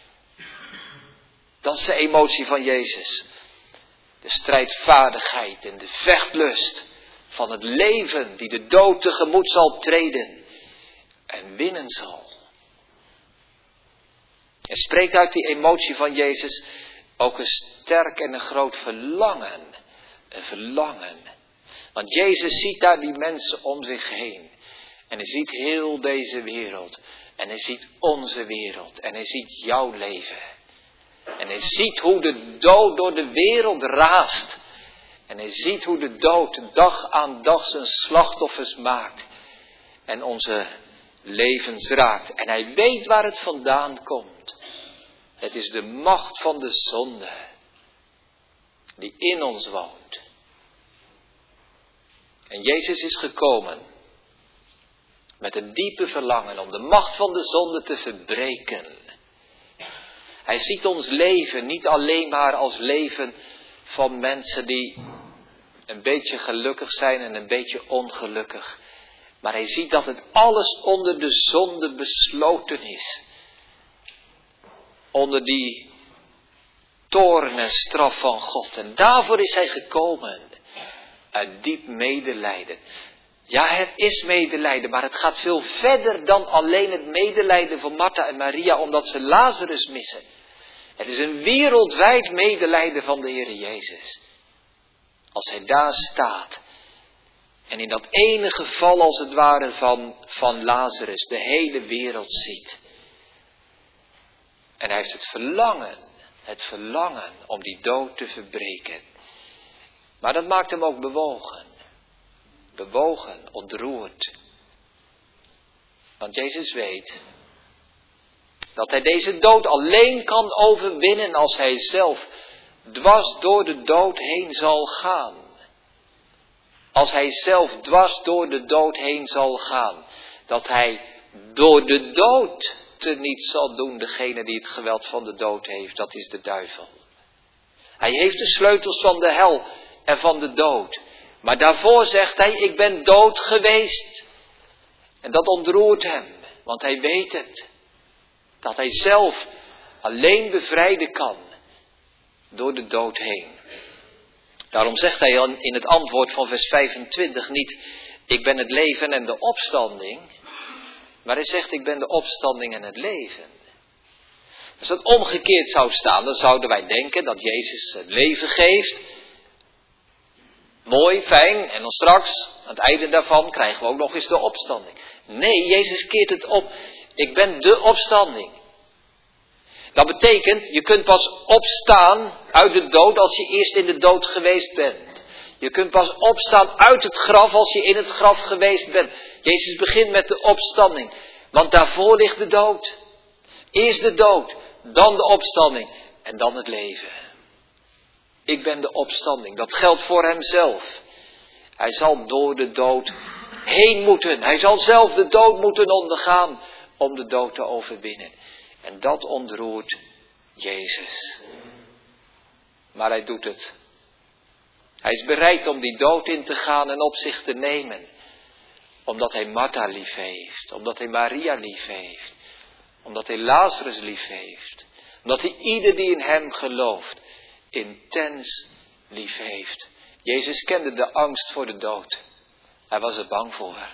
Dat is de emotie van Jezus. De strijdvaardigheid en de vechtlust van het leven die de dood tegemoet zal treden. En winnen zal. En spreekt uit die emotie van Jezus ook een sterk en een groot verlangen. Een verlangen. Want Jezus ziet daar die mensen om zich heen. En hij ziet heel deze wereld. En hij ziet onze wereld. En hij ziet jouw leven. En hij ziet hoe de dood door de wereld raast. En hij ziet hoe de dood dag aan dag zijn slachtoffers maakt. En onze levens raakt. En hij weet waar het vandaan komt. Het is de macht van de zonde. Die in ons woont. En Jezus is gekomen. Met een diepe verlangen om de macht van de zonde te verbreken. Hij ziet ons leven niet alleen maar als leven van mensen die een beetje gelukkig zijn en een beetje ongelukkig. Maar hij ziet dat het alles onder de zonde besloten is. Onder die toorn en straf van God. En daarvoor is hij gekomen. Uit diep medelijden. Ja, er is medelijden, maar het gaat veel verder dan alleen het medelijden van Martha en Maria, omdat ze Lazarus missen. Het is een wereldwijd medelijden van de Heer Jezus. Als hij daar staat. En in dat ene geval als het ware van, van Lazarus de hele wereld ziet. En hij heeft het verlangen, het verlangen om die dood te verbreken. Maar dat maakt hem ook bewogen. Bewogen, ontroerd. Want Jezus weet dat hij deze dood alleen kan overwinnen als hij zelf dwars door de dood heen zal gaan. Als hij zelf dwars door de dood heen zal gaan. Dat hij door de dood teniet zal doen degene die het geweld van de dood heeft. Dat is de duivel. Hij heeft de sleutels van de hel en van de dood. Maar daarvoor zegt hij, ik ben dood geweest. En dat ontroert hem, want hij weet het. Dat hij zelf alleen bevrijden kan door de dood heen. Daarom zegt hij in het antwoord van vers vijfentwintig niet, ik ben het leven en de opstanding. Maar hij zegt, ik ben de opstanding en het leven. Als dat omgekeerd zou staan, dan zouden wij denken dat Jezus het leven geeft. Mooi, fijn, en dan straks, aan het einde daarvan, krijgen we ook nog eens de opstanding. Nee, Jezus keert het op. Ik ben de opstanding. Dat betekent, je kunt pas opstaan uit de dood als je eerst in de dood geweest bent. Je kunt pas opstaan uit het graf als je in het graf geweest bent. Jezus begint met de opstanding, want daarvoor ligt de dood. Eerst de dood, dan de opstanding en dan het leven. Ik ben de opstanding, dat geldt voor hemzelf. Hij zal door de dood heen moeten. Hij zal zelf de dood moeten ondergaan om de dood te overwinnen. En dat ontroert Jezus. Maar hij doet het. Hij is bereid om die dood in te gaan en op zich te nemen. Omdat hij Martha lief heeft. Omdat hij Maria lief heeft. Omdat hij Lazarus lief heeft. Omdat hij ieder die in hem gelooft intens lief heeft. Jezus kende de angst voor de dood. Hij was er bang voor.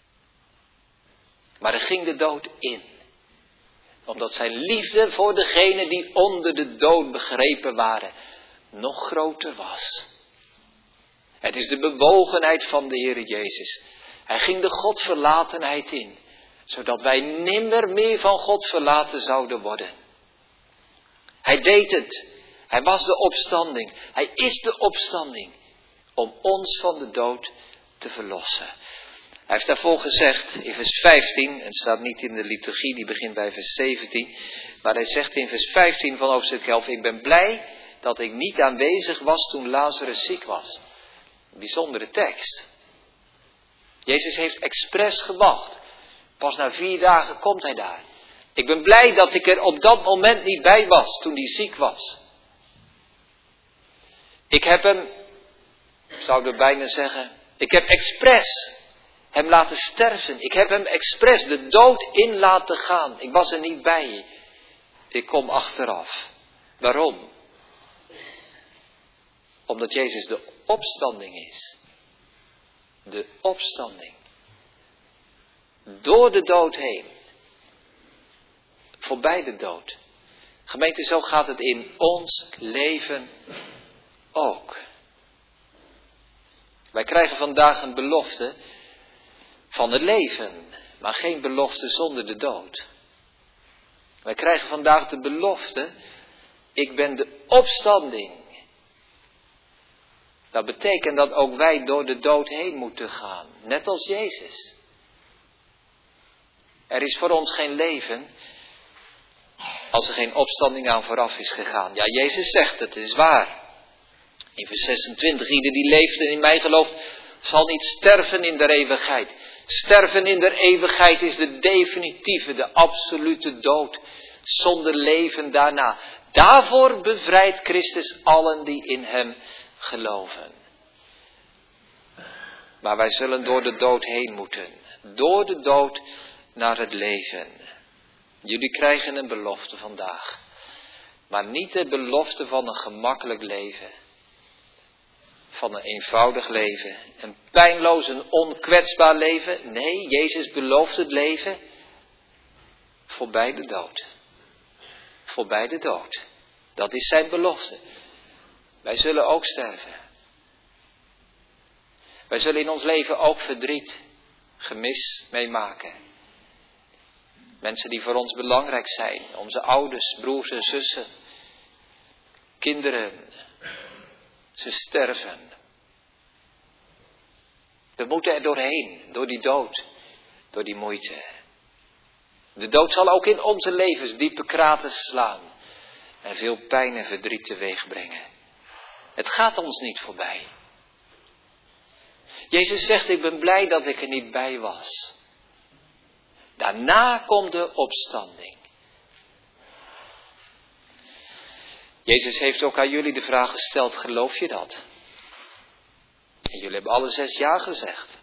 Maar hij ging de dood in. Omdat zijn liefde voor degenen die onder de dood begrepen waren nog groter was. Het is de bewogenheid van de Heere Jezus. Hij ging de Godverlatenheid in. Zodat wij nimmer meer van God verlaten zouden worden. Hij deed het. Hij was de opstanding. Hij is de opstanding. Om ons van de dood te verlossen. Hij heeft daarvoor gezegd in vers vijftien. Het staat niet in de liturgie, die begint bij vers zeventien. Maar hij zegt in vers vijftien van hoofdstuk elf. Ik ben blij dat ik niet aanwezig was toen Lazarus ziek was. Een bijzondere tekst. Jezus heeft expres gewacht. Pas na vier dagen komt hij daar. Ik ben blij dat ik er op dat moment niet bij was toen hij ziek was. Ik heb hem, zou ik bijna zeggen, ik heb expres hem laten sterven. Ik heb hem expres de dood in laten gaan. Ik was er niet bij. Ik kom achteraf. Waarom? Omdat Jezus de opstanding is. De opstanding. Door de dood heen. Voorbij de dood. Gemeente, zo gaat het in ons leven ook. Wij krijgen vandaag een belofte van het leven, maar geen belofte zonder de dood. Wij krijgen vandaag de belofte, ik ben de opstanding. Dat betekent dat ook wij door de dood heen moeten gaan, net als Jezus. Er is voor ons geen leven als er geen opstanding aan vooraf is gegaan. Ja, Jezus zegt het, het is waar. In vers zesentwintig, ieder die leeft en in mij gelooft, zal niet sterven in de eeuwigheid. Sterven in de eeuwigheid is de definitieve, de absolute dood. Zonder leven daarna. Daarvoor bevrijdt Christus allen die in hem geloven. Maar wij zullen door de dood heen moeten. Door de dood naar het leven. Jullie krijgen een belofte vandaag. Maar niet de belofte van een gemakkelijk leven. Van een eenvoudig leven. Een pijnloos, een onkwetsbaar leven. Nee, Jezus belooft het leven voorbij de dood. Voorbij de dood. Dat is zijn belofte. Wij zullen ook sterven. Wij zullen in ons leven ook verdriet, gemis meemaken. Mensen die voor ons belangrijk zijn. Onze ouders, broers en zussen. Kinderen. Ze sterven. We moeten er doorheen. Door die dood. Door die moeite. De dood zal ook in onze levens diepe kraten slaan. En veel pijn en verdriet teweeg brengen. Het gaat ons niet voorbij. Jezus zegt, ik ben blij dat ik er niet bij was. Daarna komt de opstanding. Jezus heeft ook aan jullie de vraag gesteld, geloof je dat? En jullie hebben alle zes ja gezegd.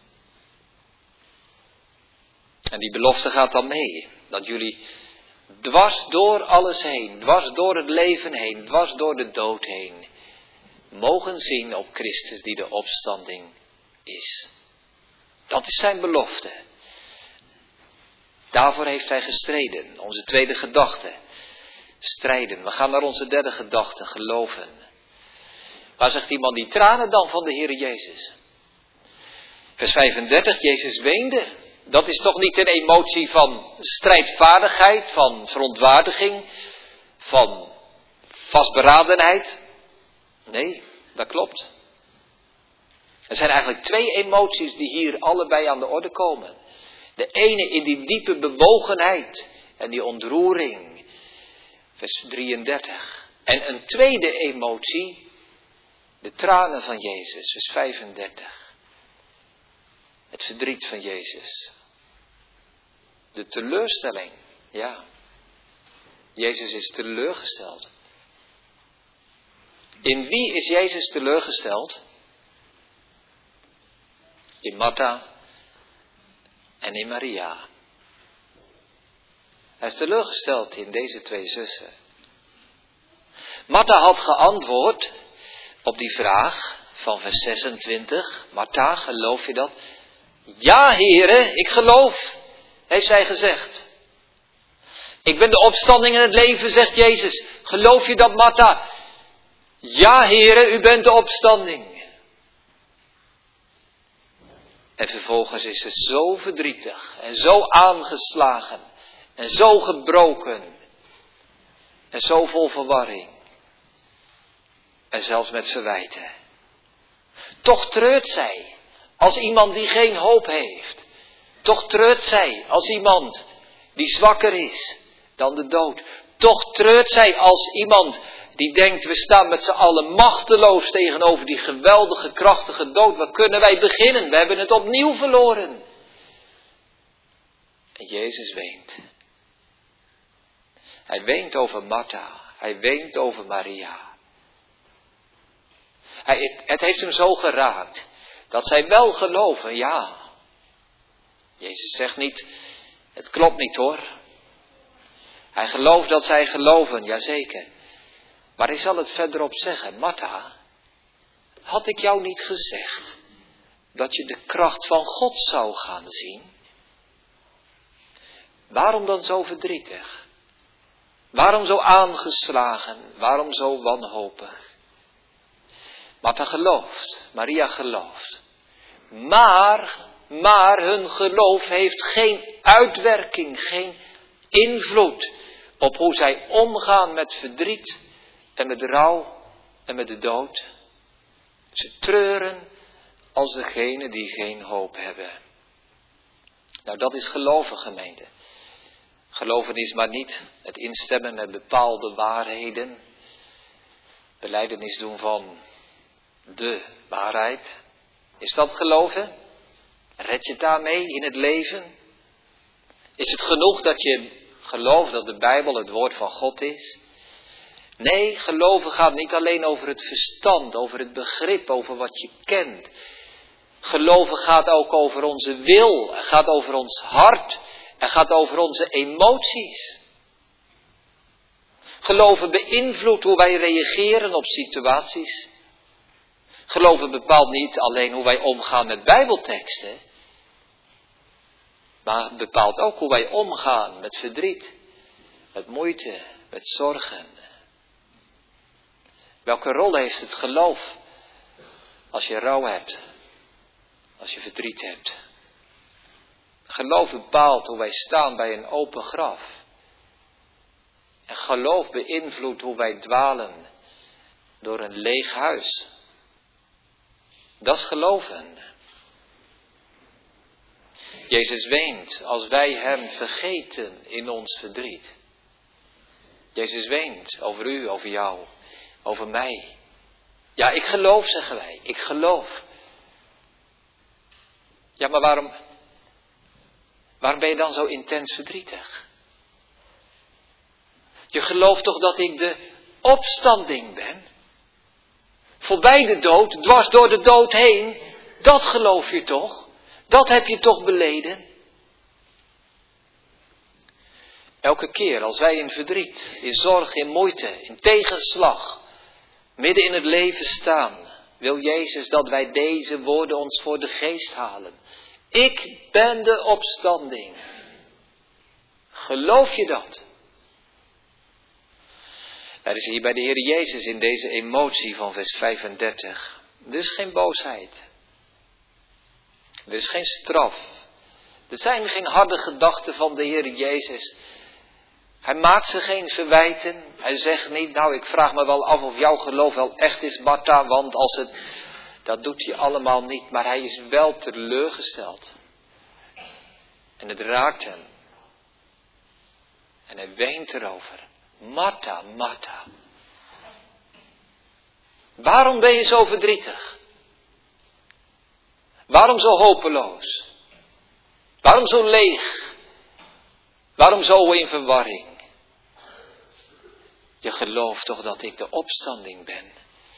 En die belofte gaat dan mee. Dat jullie dwars door alles heen, dwars door het leven heen, dwars door de dood heen, mogen zien op Christus die de opstanding is. Dat is zijn belofte. Daarvoor heeft hij gestreden. Onze tweede gedachte. Strijden. We gaan naar onze derde gedachte. Geloven. Waar zegt iemand die tranen dan van de Heere Jezus? Vers vijfendertig. Jezus weende. Dat is toch niet een emotie van strijdvaardigheid, van verontwaardiging, van vastberadenheid? Nee, dat klopt. Er zijn eigenlijk twee emoties die hier allebei aan de orde komen. De ene in die diepe bewogenheid en die ontroering. Vers drieëndertig. En een tweede emotie, de tranen van Jezus, vers vijfendertig. Het verdriet van Jezus. De teleurstelling, ja. Jezus is teleurgesteld. In wie is Jezus teleurgesteld? In Martha en in Maria. Hij is teleurgesteld in deze twee zussen. Martha had geantwoord op die vraag van vers zesentwintig. Martha, geloof je dat? Ja, Heere, ik geloof, heeft zij gezegd. Ik ben de opstanding en het leven, zegt Jezus. Geloof je dat, Martha? Ja, Heere, u bent de opstanding. En vervolgens is ze zo verdrietig en zo aangeslagen en zo gebroken en zo vol verwarring. En zelfs met verwijten. Toch treurt zij als iemand die geen hoop heeft. Toch treurt zij als iemand die zwakker is dan de dood. Toch treurt zij als iemand die denkt, we staan met z'n allen machteloos tegenover die geweldige, krachtige dood. Waar kunnen wij beginnen? We hebben het opnieuw verloren. En Jezus weent. Hij weent over Martha. Hij weent over Maria. Hij, het heeft hem zo geraakt dat zij wel geloven, ja. Jezus zegt niet, het klopt niet hoor. Hij gelooft dat zij geloven, jazeker. Maar hij zal het verderop zeggen, Martha, had ik jou niet gezegd dat je de kracht van God zou gaan zien? Waarom dan zo verdrietig? Waarom zo aangeslagen? Waarom zo wanhopig? Martha gelooft, Maria gelooft. Maar, maar hun geloof heeft geen uitwerking, geen invloed op hoe zij omgaan met verdriet en met rouw en met de dood. Ze treuren als degenen die geen hoop hebben. Nou, dat is geloven, gemeente. Geloven is maar niet het instemmen met bepaalde waarheden. Belijdenis doen van de waarheid. Is dat geloven? Red je daarmee in het leven? Is het genoeg dat je gelooft dat de Bijbel het woord van God is? Nee, geloven gaat niet alleen over het verstand, over het begrip, over wat je kent. Geloven gaat ook over onze wil, het gaat over ons hart, het gaat over onze emoties. Geloven beïnvloedt hoe wij reageren op situaties. Geloven bepaalt niet alleen hoe wij omgaan met Bijbelteksten, maar het bepaalt ook hoe wij omgaan met verdriet, met moeite, met zorgen. Welke rol heeft het geloof als je rouw hebt, als je verdriet hebt? Geloof bepaalt hoe wij staan bij een open graf. En geloof beïnvloedt hoe wij dwalen door een leeg huis. Dat is geloven. Jezus weent als wij hem vergeten in ons verdriet. Jezus weent over u, over jou, over mij. Ja, ik geloof, zeggen wij. Ik geloof. Ja, maar waarom, waarom ben je dan zo intens verdrietig? Je gelooft toch dat ik de opstanding ben? Voorbij de dood, dwars door de dood heen. Dat geloof je toch? Dat heb je toch beleden? Elke keer als wij in verdriet, in zorg, in moeite, in tegenslag, midden in het leven staan, wil Jezus dat wij deze woorden ons voor de geest halen. Ik ben de opstanding. Geloof je dat? Er is hier bij de Heer Jezus in deze emotie van vers vijfendertig. Er is geen boosheid. Er is geen straf. Er zijn geen harde gedachten van de Heer Jezus. Hij maakt ze geen verwijten. Hij zegt niet, nou ik vraag me wel af of jouw geloof wel echt is, Martha, want als het, dat doet hij allemaal niet. Maar hij is wel teleurgesteld. En het raakt hem. En hij weent erover. Martha, Martha. Waarom ben je zo verdrietig? Waarom zo hopeloos? Waarom zo leeg? Waarom zo in verwarring? Je gelooft toch dat ik de opstanding ben?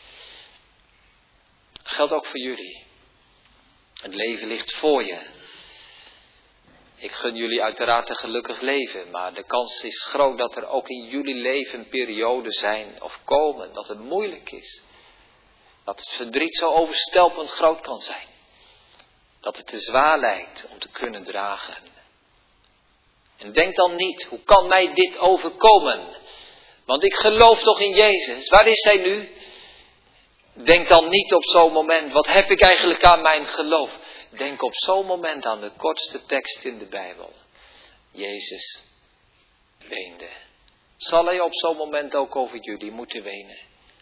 Dat geldt ook voor jullie. Het leven ligt voor je. Ik gun jullie uiteraard een gelukkig leven, maar de kans is groot dat er ook in jullie leven perioden zijn of komen dat het moeilijk is. Dat het verdriet zo overstelpend groot kan zijn. Dat het te zwaar lijkt om te kunnen dragen. En denk dan niet, hoe kan mij dit overkomen? Want ik geloof toch in Jezus. Waar is hij nu? Denk dan niet op zo'n moment, wat heb ik eigenlijk aan mijn geloof? Denk op zo'n moment aan de kortste tekst in de Bijbel. Jezus weende. Zal hij op zo'n moment ook over jullie moeten wenen?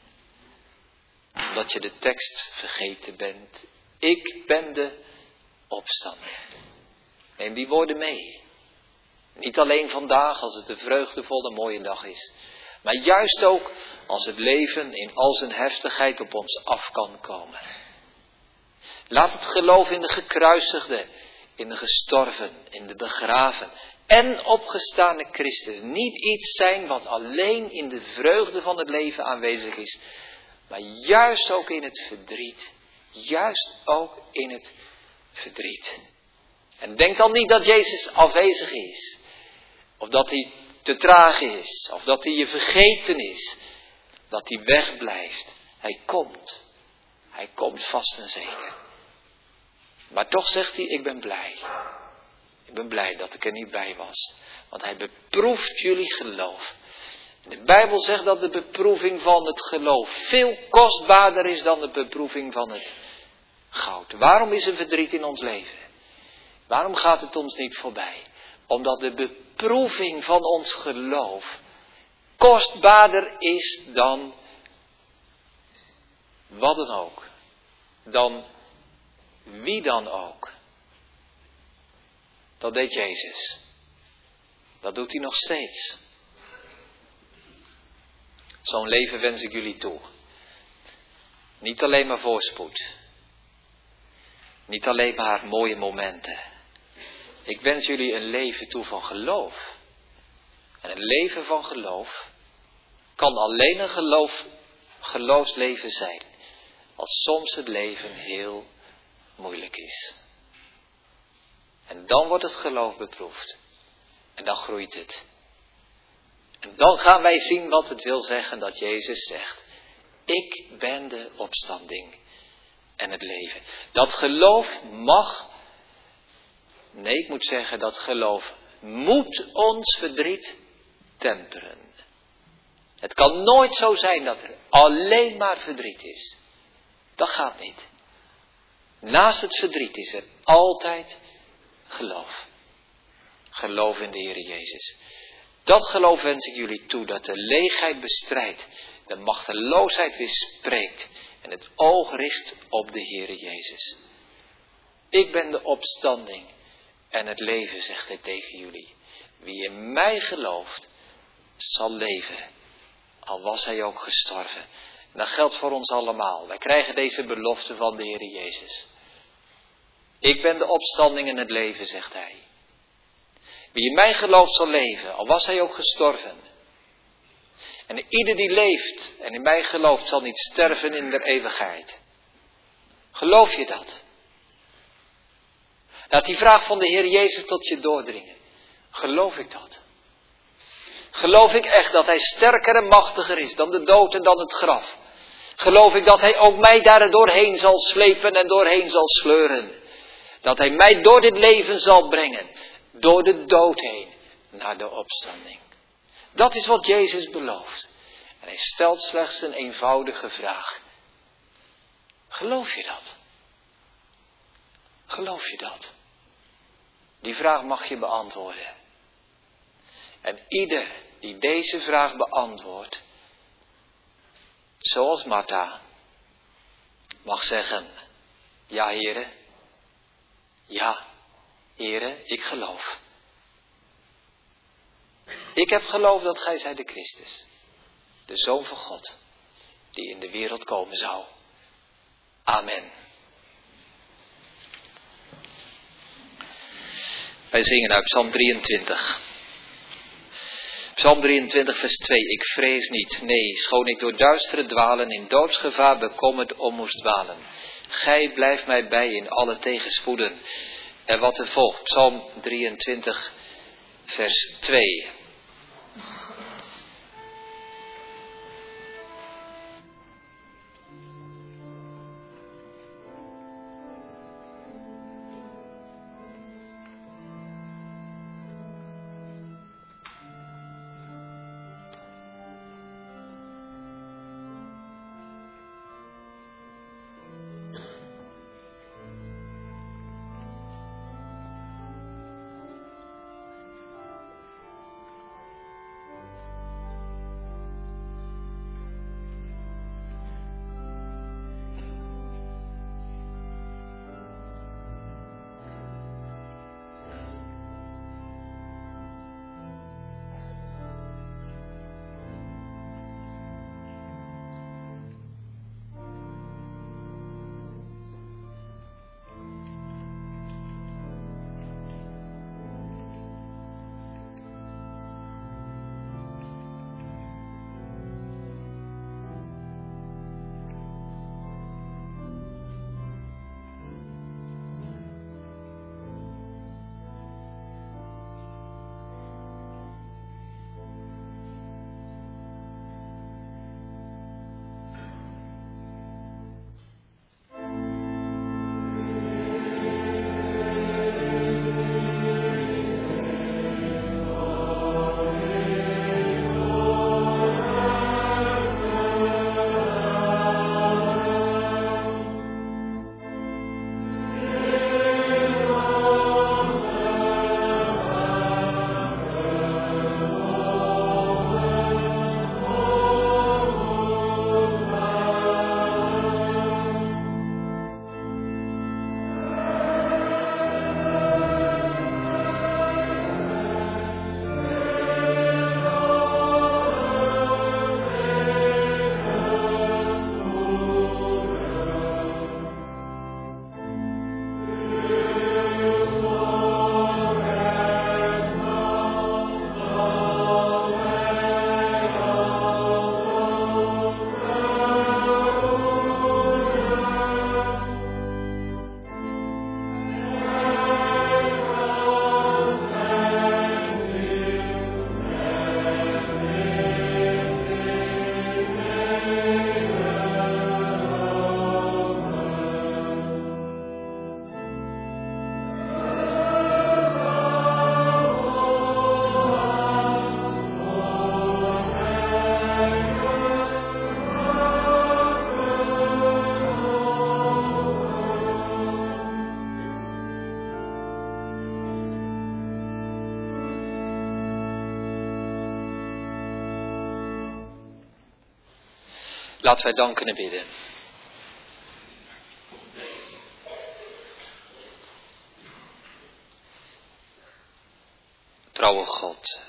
Omdat je de tekst vergeten bent. Ik ben de opstanding. Neem die woorden mee. Niet alleen vandaag als het een vreugdevolle mooie dag is. Maar juist ook als het leven in al zijn heftigheid op ons af kan komen. Laat het geloof in de gekruisigde, in de gestorven, in de begraven en opgestane Christus niet iets zijn wat alleen in de vreugde van het leven aanwezig is. Maar juist ook in het verdriet. Juist ook in het verdriet. En denk dan niet dat Jezus afwezig is. Of dat hij te traag is. Of dat hij je vergeten is. Dat hij wegblijft. Hij komt. Hij komt vast en zeker. Maar toch zegt hij, ik ben blij. Ik ben blij dat ik er niet bij was. Want hij beproeft jullie geloof. De Bijbel zegt dat de beproeving van het geloof veel kostbaarder is dan de beproeving van het goud. Waarom is er verdriet in ons leven? Waarom gaat het ons niet voorbij? Omdat de beproeving van ons geloof kostbaarder is dan wat dan ook. Dan wie dan ook. Dat deed Jezus. Dat doet hij nog steeds. Zo'n leven wens ik jullie toe. Niet alleen maar voorspoed. Niet alleen maar mooie momenten. Ik wens jullie een leven toe van geloof. En een leven van geloof kan alleen een geloof, geloofsleven zijn. Als soms het leven heel moeilijk is. En dan wordt het geloof beproefd. En dan groeit het. En dan gaan wij zien wat het wil zeggen dat Jezus zegt. Ik ben de opstanding en het leven. Dat geloof mag, nee ik moet zeggen dat geloof moet ons verdriet temperen. Het kan nooit zo zijn dat er alleen maar verdriet is. Dat gaat niet. Naast het verdriet is er altijd geloof. Geloof in de Heer Jezus. Dat geloof wens ik jullie toe, dat de leegheid bestrijdt, de machteloosheid weerspreekt en het oog richt op de Heer Jezus. Ik ben de opstanding en het leven, zegt hij tegen jullie. Wie in mij gelooft, zal leven, al was hij ook gestorven. En dat geldt voor ons allemaal. Wij krijgen deze belofte van de Heer Jezus. Ik ben de opstanding en het leven, zegt hij. Wie in mij gelooft zal leven, al was hij ook gestorven. En ieder die leeft en in mij gelooft zal niet sterven in de eeuwigheid. Geloof je dat? Laat die vraag van de Heer Jezus tot je doordringen. Geloof ik dat? Geloof ik echt dat hij sterker en machtiger is dan de dood en dan het graf? Geloof ik dat hij ook mij daar doorheen zal slepen en doorheen zal sleuren? Dat hij mij door dit leven zal brengen, door de dood heen, naar de opstanding. Dat is wat Jezus belooft. En hij stelt slechts een eenvoudige vraag. Geloof je dat? Geloof je dat? Die vraag mag je beantwoorden. En ieder die deze vraag beantwoordt, zoals Martha, mag zeggen, ja Heere, ja Heere, ik geloof. Ik heb geloof dat gij zijt de Christus, de Zoon van God, die in de wereld komen zou. Amen. Wij zingen uit Psalm drieëntwintig. Psalm drieëntwintig vers twee. Ik vrees niet, nee, schoon ik door duistere dwalen in doodsgevaar bekommerd om moest dwalen. Gij blijft mij bij in alle tegenspoeden. En wat er volgt, Psalm drieëntwintig vers twee. Laten wij dan kunnen bidden. Trouwe God,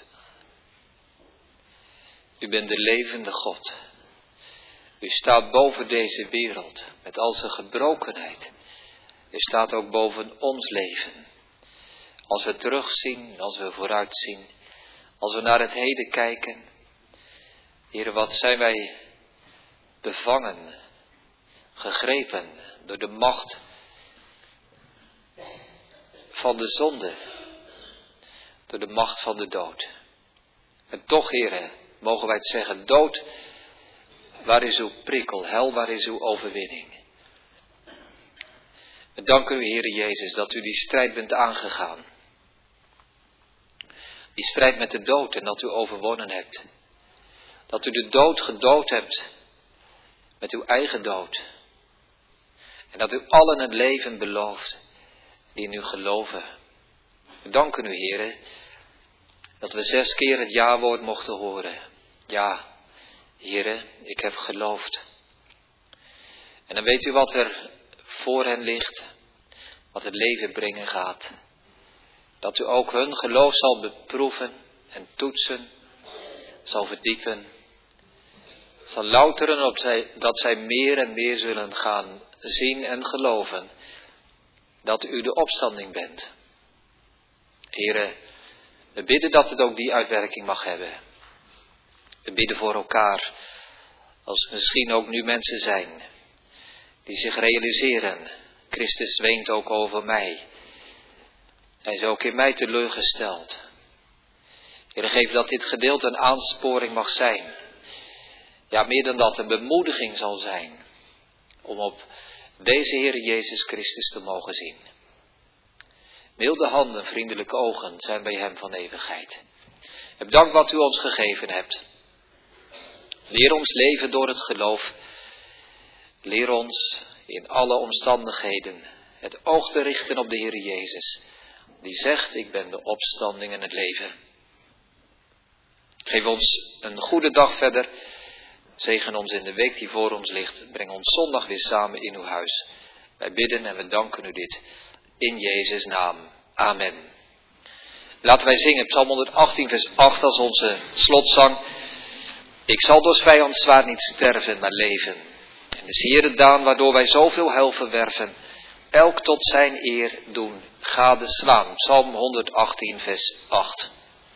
u bent de levende God. U staat boven deze wereld met al zijn gebrokenheid. U staat ook boven ons leven. Als we terugzien, als we vooruitzien, als we naar het heden kijken. Heer, wat zijn wij bevangen, gegrepen door de macht van de zonde, door de macht van de dood. En toch, Heer, mogen wij het zeggen, dood, waar is uw prikkel? Hel, waar is uw overwinning? We danken u, Heer Jezus, dat u die strijd bent aangegaan. Die strijd met de dood en dat u overwonnen hebt. Dat u de dood gedood hebt met uw eigen dood. En dat u allen het leven belooft die in u geloven. We danken u, Heer, dat we zes keer het ja-woord mochten horen. Ja, Heer, ik heb geloofd. En dan weet u wat er voor hen ligt, wat het leven brengen gaat. Dat u ook hun geloof zal beproeven en toetsen, zal verdiepen. Zal louteren op zij, dat zij meer en meer zullen gaan zien en geloven dat u de opstanding bent. Here, we bidden dat het ook die uitwerking mag hebben. We bidden voor elkaar, als er misschien ook nu mensen zijn die zich realiseren, Christus weent ook over mij. Hij is ook in mij teleurgesteld. Heere, geef dat dit gedeelte een aansporing mag zijn. Ja, meer dan dat, een bemoediging zal zijn. Om op deze Heere Jezus Christus te mogen zien. Milde handen, vriendelijke ogen zijn bij hem van eeuwigheid. En bedankt wat u ons gegeven hebt. Leer ons leven door het geloof. Leer ons in alle omstandigheden het oog te richten op de Heere Jezus. Die zegt, ik ben de opstanding en het leven. Geef ons een goede dag verder. Zegen ons in de week die voor ons ligt. Breng ons zondag weer samen in uw huis. Wij bidden en we danken u dit. In Jezus' naam. Amen. Laten wij zingen Psalm honderdachttien vers acht als onze slotzang. Ik zal door 's vijands zwaard niet sterven, maar leven. En de Heere daan waardoor wij zoveel heil verwerven. Elk tot zijn eer doen gadeslaan. Psalm honderdachttien vers acht.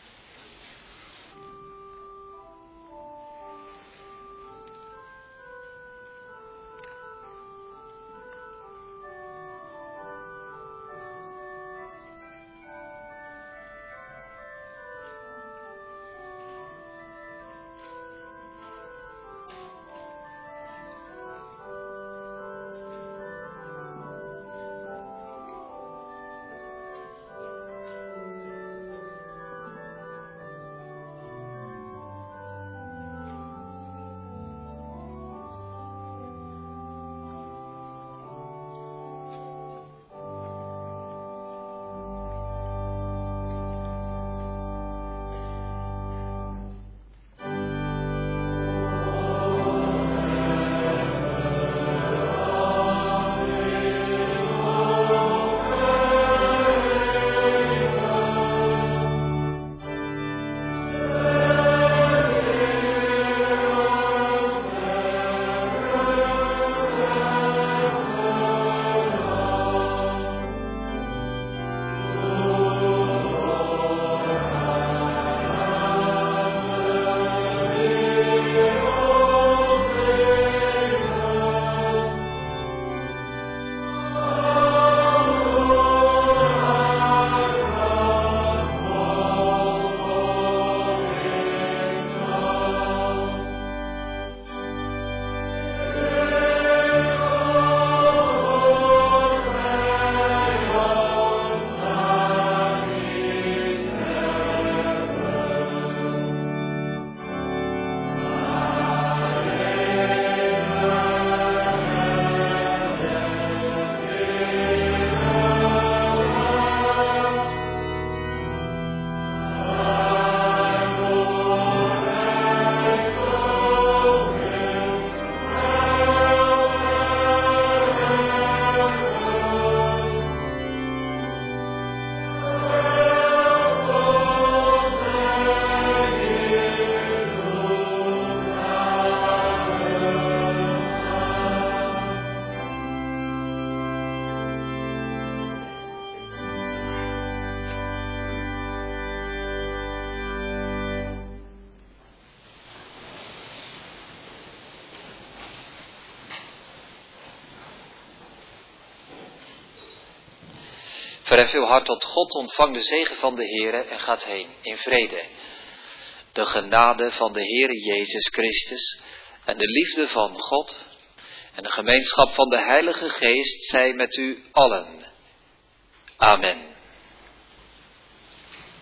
Verhef uw hart tot God, ontvang de zegen van de Heere en gaat heen in vrede. De genade van de Heere Jezus Christus en de liefde van God en de gemeenschap van de Heilige Geest zij met u allen. Amen.